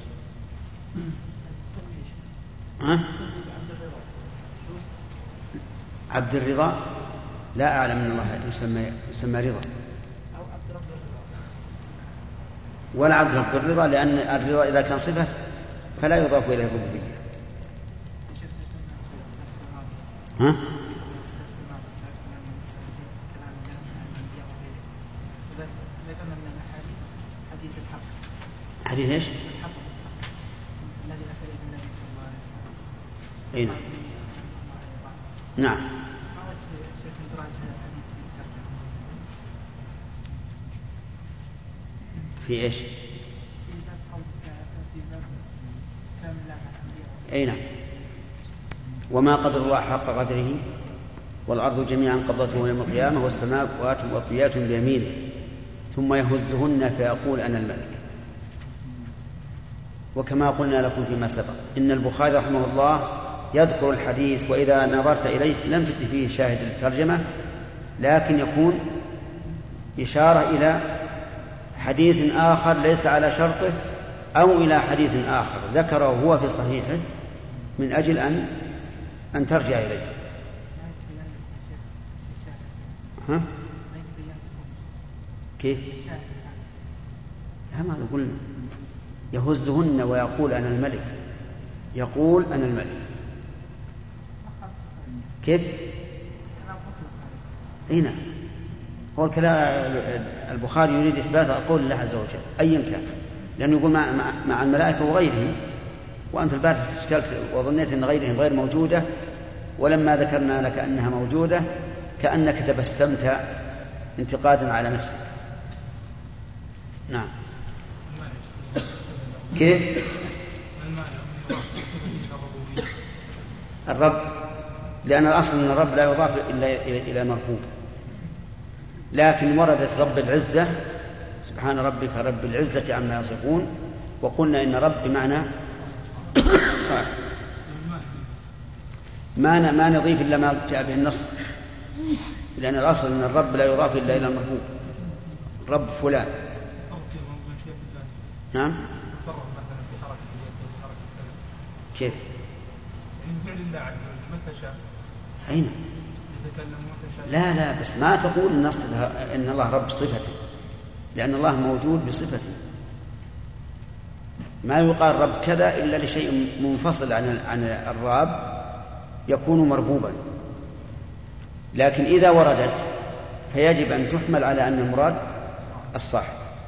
Speaker 2: ها؟ عبد الرضا لا أعلم أن الله يسمى, يسمى رضا، ولا عبد رب الرضا، لأن الرضا إذا كان صفة فلا يضاف إليه الربوبية. ها؟ حديث ايش؟ اي نعم. نعم. في ايش؟ اي نعم. وما قدر الله حق قدره والأرض جميعا قبضته يوم القيامة والسماوات مطويات بيمينه ثم يهزهن فيقول أنا الملك. وكما قلنا لكم فيما سبق إن البخاري رحمه الله يذكر الحديث وإذا نظرت إليه لم تجد فيه شاهد الترجمة، لكن يكون إشارة إلى حديث آخر ليس على شرطه أو إلى حديث آخر ذكره هو في صحيحه من أجل أن أن ترجع إليه. ها؟ كيف؟ ما قلنا يهزهن ويقول أنا الملك، يقول أنا الملك. كيف؟ هنا هو الكلام البخاري يريد إثبات قول الله عز وجل أيا كان، لأنه يقول مع, مع الملائكة وغيرهم، وأنت البارح استشكلت وظنيت أن غيرهم غير موجودة، ولما ذكرنا لك أنها موجودة كأنك تبسمت انتقادا على نفسك. نعم. كيف؟ الرب، لأن الأصل أن الرب لا يضاف إلا إلى مرفوع، لكن وردت رب العزة سبحان ربك رب العزة عما يصفون، وقلنا إن رب بمعنى صح. ما ما نضيف إلا ما جاء به النص، لأن الأصل أن الرب لا يضاف إلا إلى المرفوع، رب فلان. نعم. كيف؟ أين؟ لا لا بس ما تقول النص إن الله رب صفته، لأن الله موجود بصفته. ما يقال رب كذا إلا لشيء منفصل عن عن الراب يكون مربوبا، لكن إذا وردت فيجب أن تحمل على أن المراد الصح.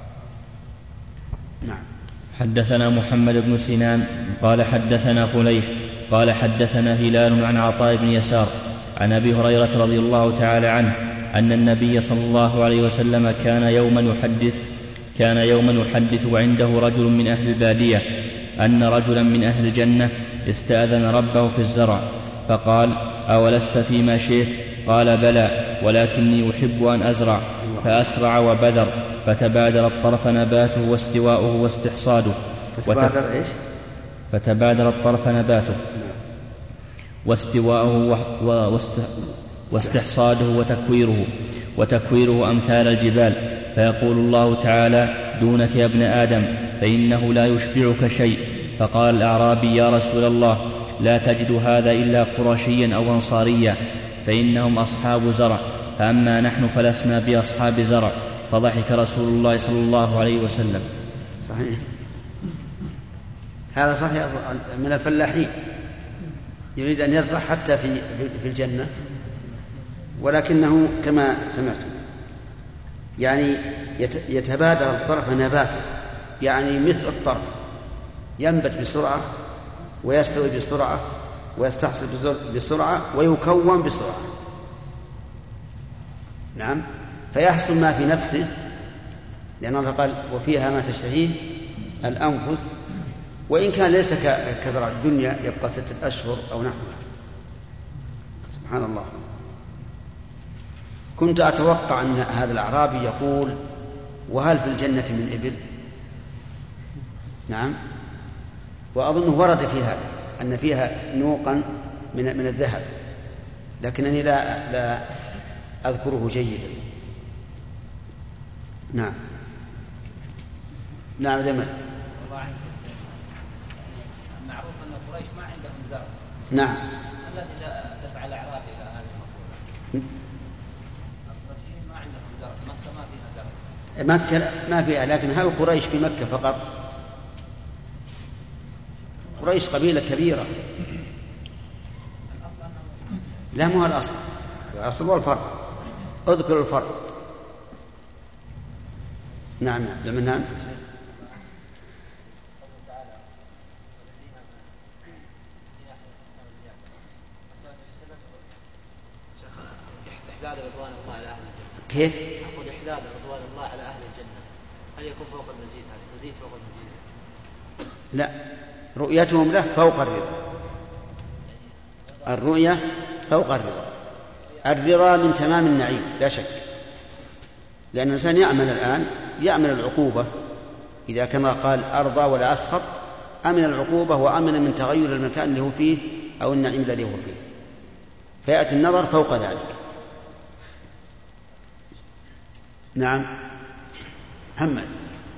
Speaker 2: نعم.
Speaker 1: حدثنا محمد بن سنان قال حدثنا فليح قال حدثنا هلال عن عطاء بن يسار عن أبي هريرة رضي الله تعالى عنه أن النبي صلى الله عليه وسلم كان يوما يحدث كان يوما يحدث وعنده رجل من أهل البادية أن رجلا من أهل الجنة استأذن ربه في الزرع فقال أولست فيما شئت؟ قال بلى ولكني أحب أن أزرع، فأسرع وبذر فتبادر الطرف نباته واستواؤه واستحصاده
Speaker 2: فتبادر إيش؟
Speaker 1: فتبادر الطرف نباته واستواؤه واستحصاده وتكويره وتكويره أمثال الجبال، فيقول الله تعالى دونك يا ابن آدم فإنه لا يشبعك شيء. فقال الأعرابي يا رسول الله لا تجد هذا إلا قرشيا أو أنصاريا فإنهم أصحاب زرع. فأما نحن فلسنا بأصحاب زرع. فضحك رسول الله صلى الله عليه وسلم.
Speaker 2: صحيح، هذا صحيح من الفلاحين، يريد أن يزرع حتى في في الجنة، ولكنه كما سمعتم يعني يتبادر الطرف نباته، يعني مثل الطرف ينبت بسرعة ويستوي بسرعة ويستحصل بسرعة ويكون بسرعة. نعم، فيحصل ما في نفسه، لأن الله قال وفيها ما تشتهيه الأنفس، وإن كان ليس كزرع الدنيا يبقى ستة أشهر أو نحوها. سبحان الله. كنت أتوقع أن هذا الأعرابي يقول وهل في الجنة من إبل؟ نعم، وأظنه ورد في هذا أن فيها نوقا من من الذهب، لكنني لا لا أذكره جيدا. نعم نعم دائما
Speaker 10: معروف أن قريش ما عندهم زرع.
Speaker 2: نعم.
Speaker 10: الذي دفع الأعراب إلى هذه المقولة؟ القرشيين ما عندهم زرع، مكة ما فيها زرع.
Speaker 2: مكة ما فيها، لكن هل قريش في مكة فقط؟ قريش قبيلة كبيرة. لا، مو الأصل، الأصل هو الفرق. اذكر الفرق. نعم نعم نعم.
Speaker 9: رضوان الله على أهل الجنة.
Speaker 2: كيف؟
Speaker 9: أقول إحلال رضوان الله على أهل الجنة، هل يكون فوق المزيد؟ هذا مزيد فوق المزيد؟
Speaker 2: لا، رؤيتهم له فوق الرضا. الرؤية فوق الرضا. الرضا من تمام النعيم لا شك، لأن الإنسان يعمل الآن يعمل العقوبة، إذا كما قال أرضى ولا أسخط، أمن العقوبة وأمن من تغير المكان اللي هو فيه أو النعيم الذي هو فيه، فيأتي النظر فوق ذلك. نعم محمد.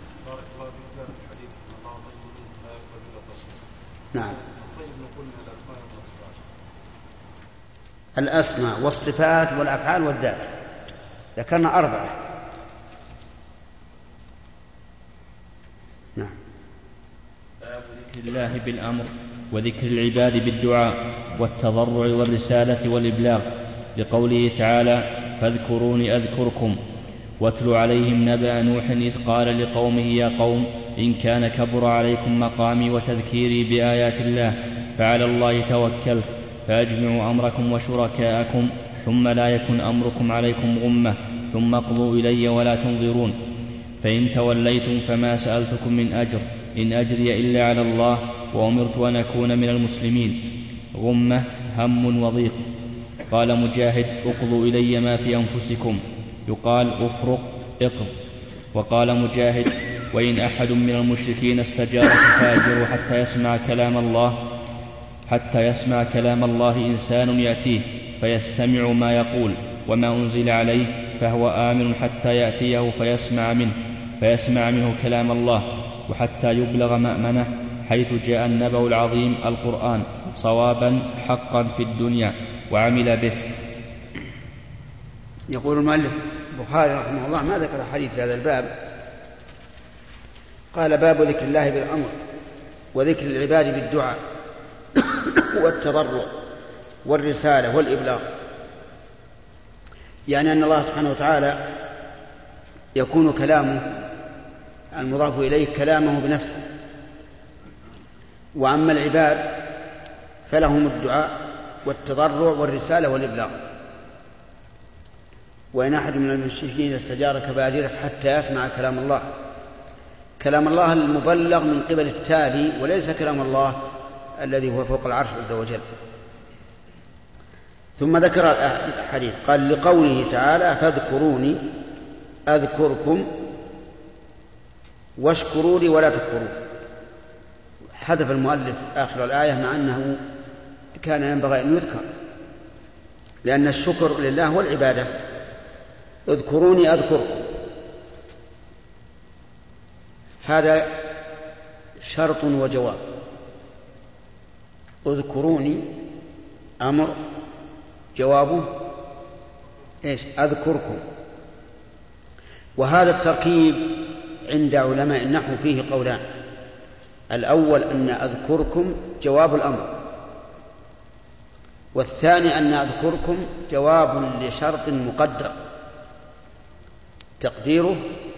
Speaker 2: نعم. الأسماء والصفات والأفعال والذات ذكرنا أربعة. نعم.
Speaker 1: باب ذكر الله بالأمر وذكر العباد بالدعاء والتضرع والرسالة والإبلاغ، لقوله تعالى فاذكروني أذكركم. واتل عليهم نبأ نوح إذ قال لقومه يا قوم إن كان كبر عليكم مقامي وتذكيري بآيات الله فعلى الله توكلت فأجمعوا أمركم وشركاءكم ثم لا يكن أمركم عليكم غمة ثم اقضوا إلي ولا تنظرون. فإن توليتم فما سألتكم من أجر إن أجري إلا على الله وأمرت أن أكون من المسلمين. غمة هم وضيق. قال مجاهد اقضوا إلي ما في أنفسكم، يقال افرق اقض. وقال مجاهد وإن أحد من المشركين استجارك فأجره حتى يسمع كلام الله حتى يسمع كلام الله إنسان يأتيه فيستمع ما يقول وما أنزل عليه فهو آمن حتى يأتيه فيسمع منه فيسمع منه كلام الله وحتى يبلغ مأمنه حيث جاء النبأ العظيم القرآن صوابا حقا في الدنيا وعمل به.
Speaker 2: يقول المؤلف البخاري رحمه الله ما ذكر حديث هذا الباب، قال باب ذكر الله بالأمر وذكر العباد بالدعاء والتضرع والرسالة والإبلاغ، يعني أن الله سبحانه وتعالى يكون كلامه المضاف إليه كلامه بنفسه، وأما العباد فلهم الدعاء والتضرع والرسالة والإبلاغ. وإن أحد من المشركين استجارك فأجره حتى يسمع كلام الله، كلام الله المبلغ من قبل التالي وليس كلام الله الذي هو فوق العرش عز وجل. ثم ذكر الحديث قال لقوله تعالى فاذكروني أذكركم واشكروا لي ولا تكفرون. حذف المؤلف آخر الآية مع أنه كان ينبغي أن يذكر، لأن الشكر لله هو العبادة. اذكروني أذكركم، هذا شرط وجواب. اذكروني أمر، جوابه إيش أذكركم. وهذا التركيب عند علماء النحو فيه قولان. الأول أن أذكركم جواب الأمر، والثاني أن أذكركم جواب لشرط مقدر تقديره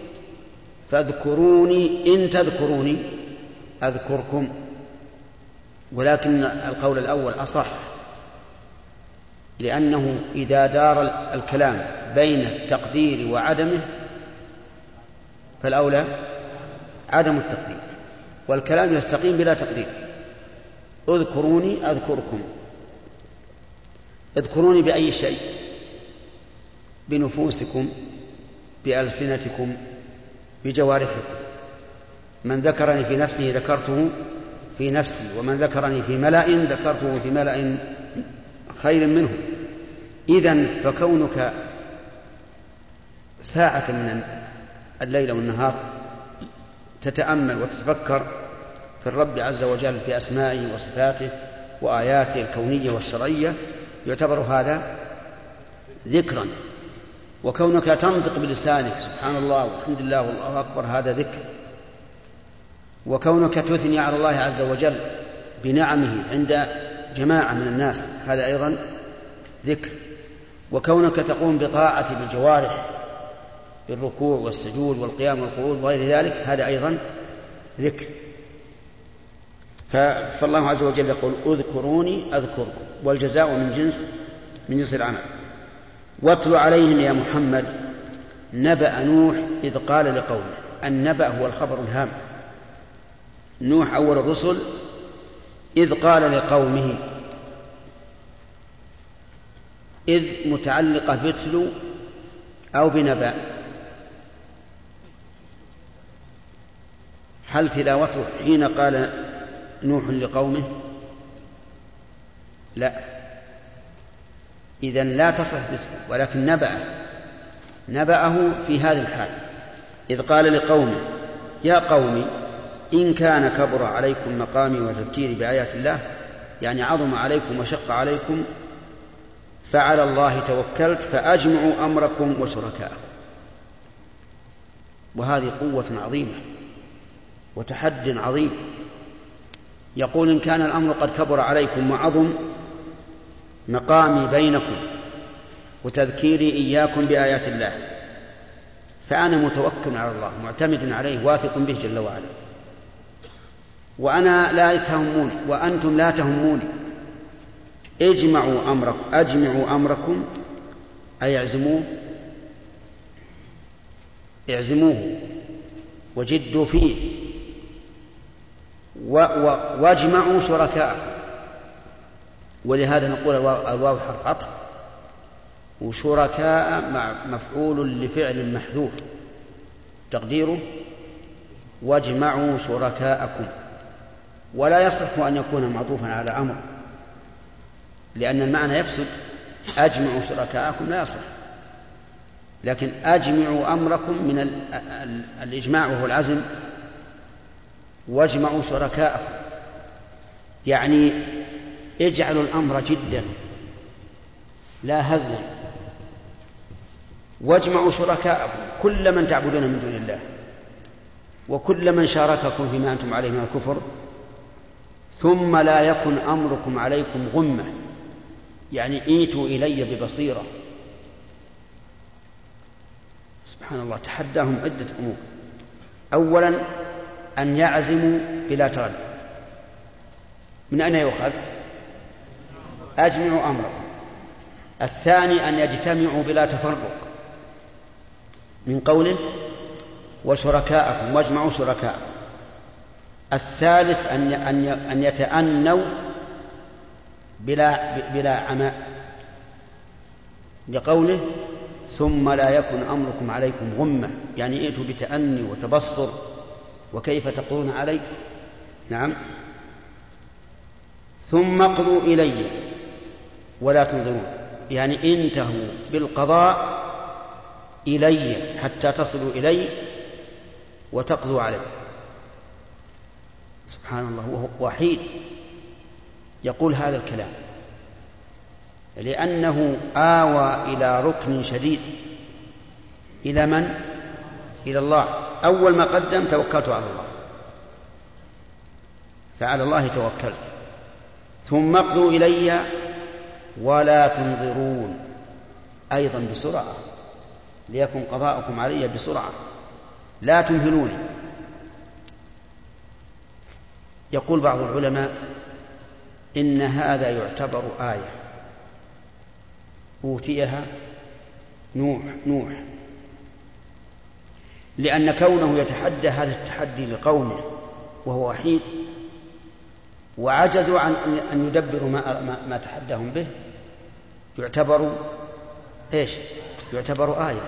Speaker 2: فاذكروني إن تذكروني أذكركم. ولكن القول الأول أصح، لأنه إذا دار الكلام بين التقدير وعدمه فالأولى عدم التقدير، والكلام يستقيم بلا تقدير. اذكروني أذكركم. اذكروني بأي شيء؟ بنفوسكم، بألسنتكم، بجوارحكم. من ذكرني في نفسه ذكرته في نفسي، ومن ذكرني في ملأ ذكرته في ملأ خير منه. إذن فكونك ساعة من الليل والنهار تتأمل وتتفكر في الرب عز وجل في أسمائه وصفاته وآياته الكونية والشرعية يعتبر هذا ذكرا. وكونك تنطق بلسانك سبحان الله والحمد لله والله أكبر هذا ذكر. وكونك تثني على الله عز وجل بنعمه عند جماعة من الناس هذا أيضا ذكر. وكونك تقوم بطاعة بالجوارح بالركوع والسجود والقيام والقعود وغير ذلك هذا أيضا ذكر. فالله عز وجل يقول اذكروني أذكركم، والجزاء من جنس من جنس العمل. واتل عليهم يا محمد نبأ نوح إذ قال لقومه. النبأ هو الخبر الهام. نوح أول الرسل إذ قال لقومه، إذ متعلقة بتلو أو بنبأ. هل تلاوته حين قال نوح لقومه؟ لا، إذن لا تصح بتلو، ولكن نبأ نبأه في هذه الحال. إذ قال لقومه يا قوم إن كان كبر عليكم مقامي وتذكيري بآيات الله، يعني عظم عليكم وشق عليكم، فعلى الله توكلت فأجمعوا أمركم وشركاءكم. وهذه قوة عظيمة وتحد عظيم. يقول إن كان الأمر قد كبر عليكم وعظم مقامي بينكم وتذكيري إياكم بآيات الله، فأنا متوكل على الله معتمد عليه واثق به جل وعلا، وأنا لا تهموني وأنتم لا تهموني. اجمعوا أمركم أجمعوا أمركم أي اعزموه اعزموه وجدوا فيه، واجمعوا شركاء. ولهذا نقول الواو حرف عطف، وشركاء مع مفعول لفعل محذوف تقديره واجمعوا شركاءكم. ولا يصح أن يكون معطوفا على أمر، لأن المعنى يفسد. أجمعوا شركاءكم لا يصح، لكن أجمعوا أمركم من الإجماع وهو العزم، واجمعوا شركاءكم يعني اجعلوا الأمر جدا لا هزلا. واجمعوا شركاءكم كل من تعبدون من دون الله وكل من شارككم فيما أنتم عليه من الكفر، ثم لا يكن أمركم عليكم غمة، يعني ايتوا إلي ببصيرة. سبحان الله، تحداهم عدة أمور. أولا أن يعزموا بلا تردد. من أين يؤخذ؟ أجمعوا أمركم. الثاني أن يجتمعوا بلا تفرق، من قوله وشركاءكم واجمعوا شركاءكم. الثالث أن أن يتأنوا بلا بلا عماء، لقوله ثم لا يكن أمركم عليكم غمة، يعني ائتوا بتأني وتبصر وكيف تقضون علي. نعم. ثم اقضوا إلي ولا تنظرون، يعني انتهوا بالقضاء إلي حتى تصلوا إلي وتقضوا علي. سبحان الله، وهو وحيد يقول هذا الكلام. لأنه آوى إلى ركن شديد. إلى من؟ إلى الله. أول ما قدم توكلت على الله، فعلى الله توكلت. ثم اقضوا إلي ولا تنظرون، أيضا بسرعة، ليكن قضاءكم علي بسرعة، لا تمهلوني. يقول بعض العلماء إن هذا يعتبر آية أوتيها نوح نوح لأن كونه يتحدى هذا التحدي لقومه وهو وحيد، وعجزوا عن أن يدبروا ما, ما, ما تحداهم به، يعتبر إيش؟ يعتبر آية،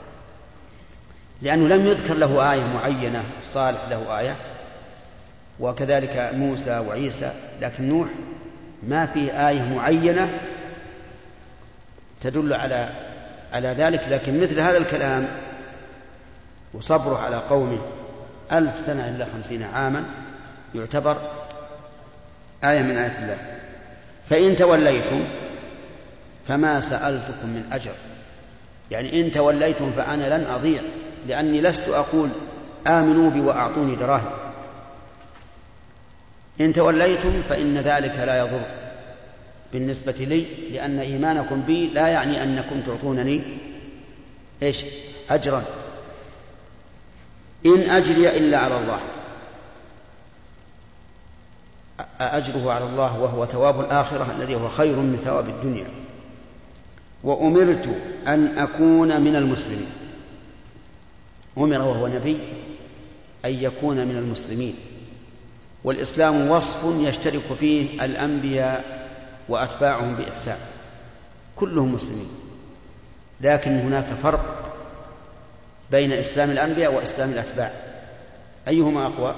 Speaker 2: لأنه لم يذكر له آية معينة. صالح له آية، وكذلك موسى وعيسى، لكن نوح ما في آية معينة تدل على على ذلك. لكن مثل هذا الكلام وصبره على قومه ألف سنة إلا خمسين عاما يعتبر آية من آيات الله. فإن توليتم فما سألتكم من أجر، يعني إن توليتم فأنا لن أضيع، لأني لست أقول آمنوا بي وأعطوني دراهم. إن توليتم فإن ذلك لا يضر بالنسبة لي، لأن إيمانكم بي لا يعني أنكم تعطونني إيش؟ أجرا. إن أجري إلا على الله، أجره على الله وهو ثواب الآخرة الذي هو خير من ثواب الدنيا. وأمرت أن أكون من المسلمين، أمر وهو نبي أن يكون من المسلمين. والإسلام وصف يشترك فيه الأنبياء وأتباعهم بإحسان، كلهم مسلمين، لكن هناك فرق بين إسلام الأنبياء وإسلام الأتباع. أيهما أقوى؟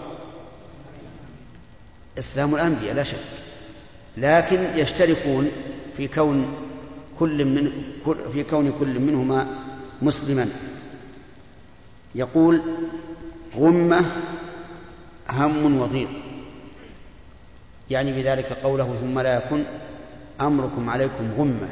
Speaker 2: إسلام الأنبياء لا شك، لكن يشتركون في كون كل من في كون كل منهما مسلما. يقول غمة هم وضيق، يعني بذلك قوله ثم لا يكن أمركم عليكم غمة.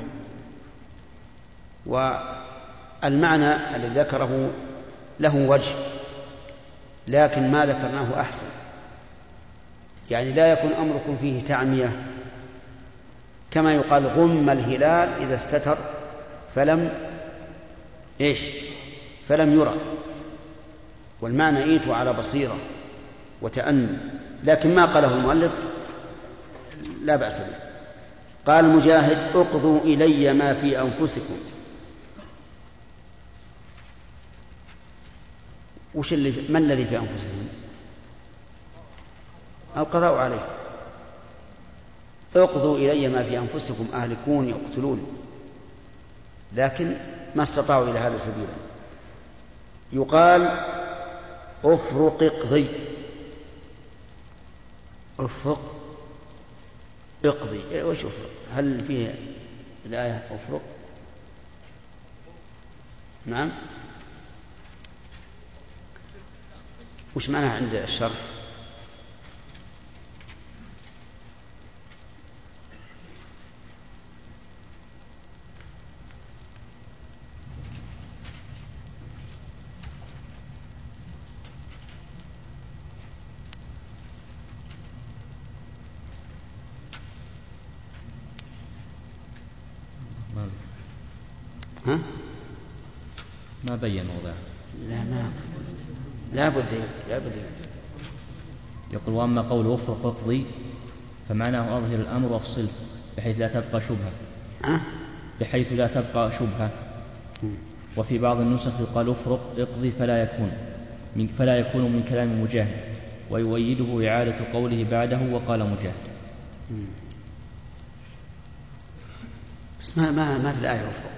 Speaker 2: والمعنى الذي ذكره له وجه، لكن ما ذكرناه أحسن، يعني لا يكن أمركم فيه تعمية، كما يقال غم الهلال إذا استتر فلم إيش فلم يرى، والمعنى إيتوا على بصيرة وتأني، لكن ما قاله المؤلف لا بأس به. قال مجاهد اقضوا إلي ما في أنفسكم. وش اللي ما الذي في أنفسهم؟ القضاء عليه. اقضوا إلي ما في أنفسكم أهلكون يقتلون، لكن ما استطاعوا إلى هذا سبيلا. يقال افرق اقضي، افرق اقضي، إيه وش افرق؟ هل فيه الآية افرق؟ نعم. وش معناها عند الشرح؟ ها؟
Speaker 1: ما بين موضع.
Speaker 2: لا ما لا بد لا بد.
Speaker 1: يقول وأما قول افرق اقضي فمعناه أظهر الأمر وافصله بحيث لا تبقى شبهة،
Speaker 2: أه؟
Speaker 1: بحيث لا تبقى شبهة. وفي بعض النسخ يقال افرق اقضي فلا يكون من فلا يكون من كلام مجاهد، ويؤيده إعادة قوله بعده وقال مجاهد.
Speaker 2: بس ما ما ما في الآية افرق.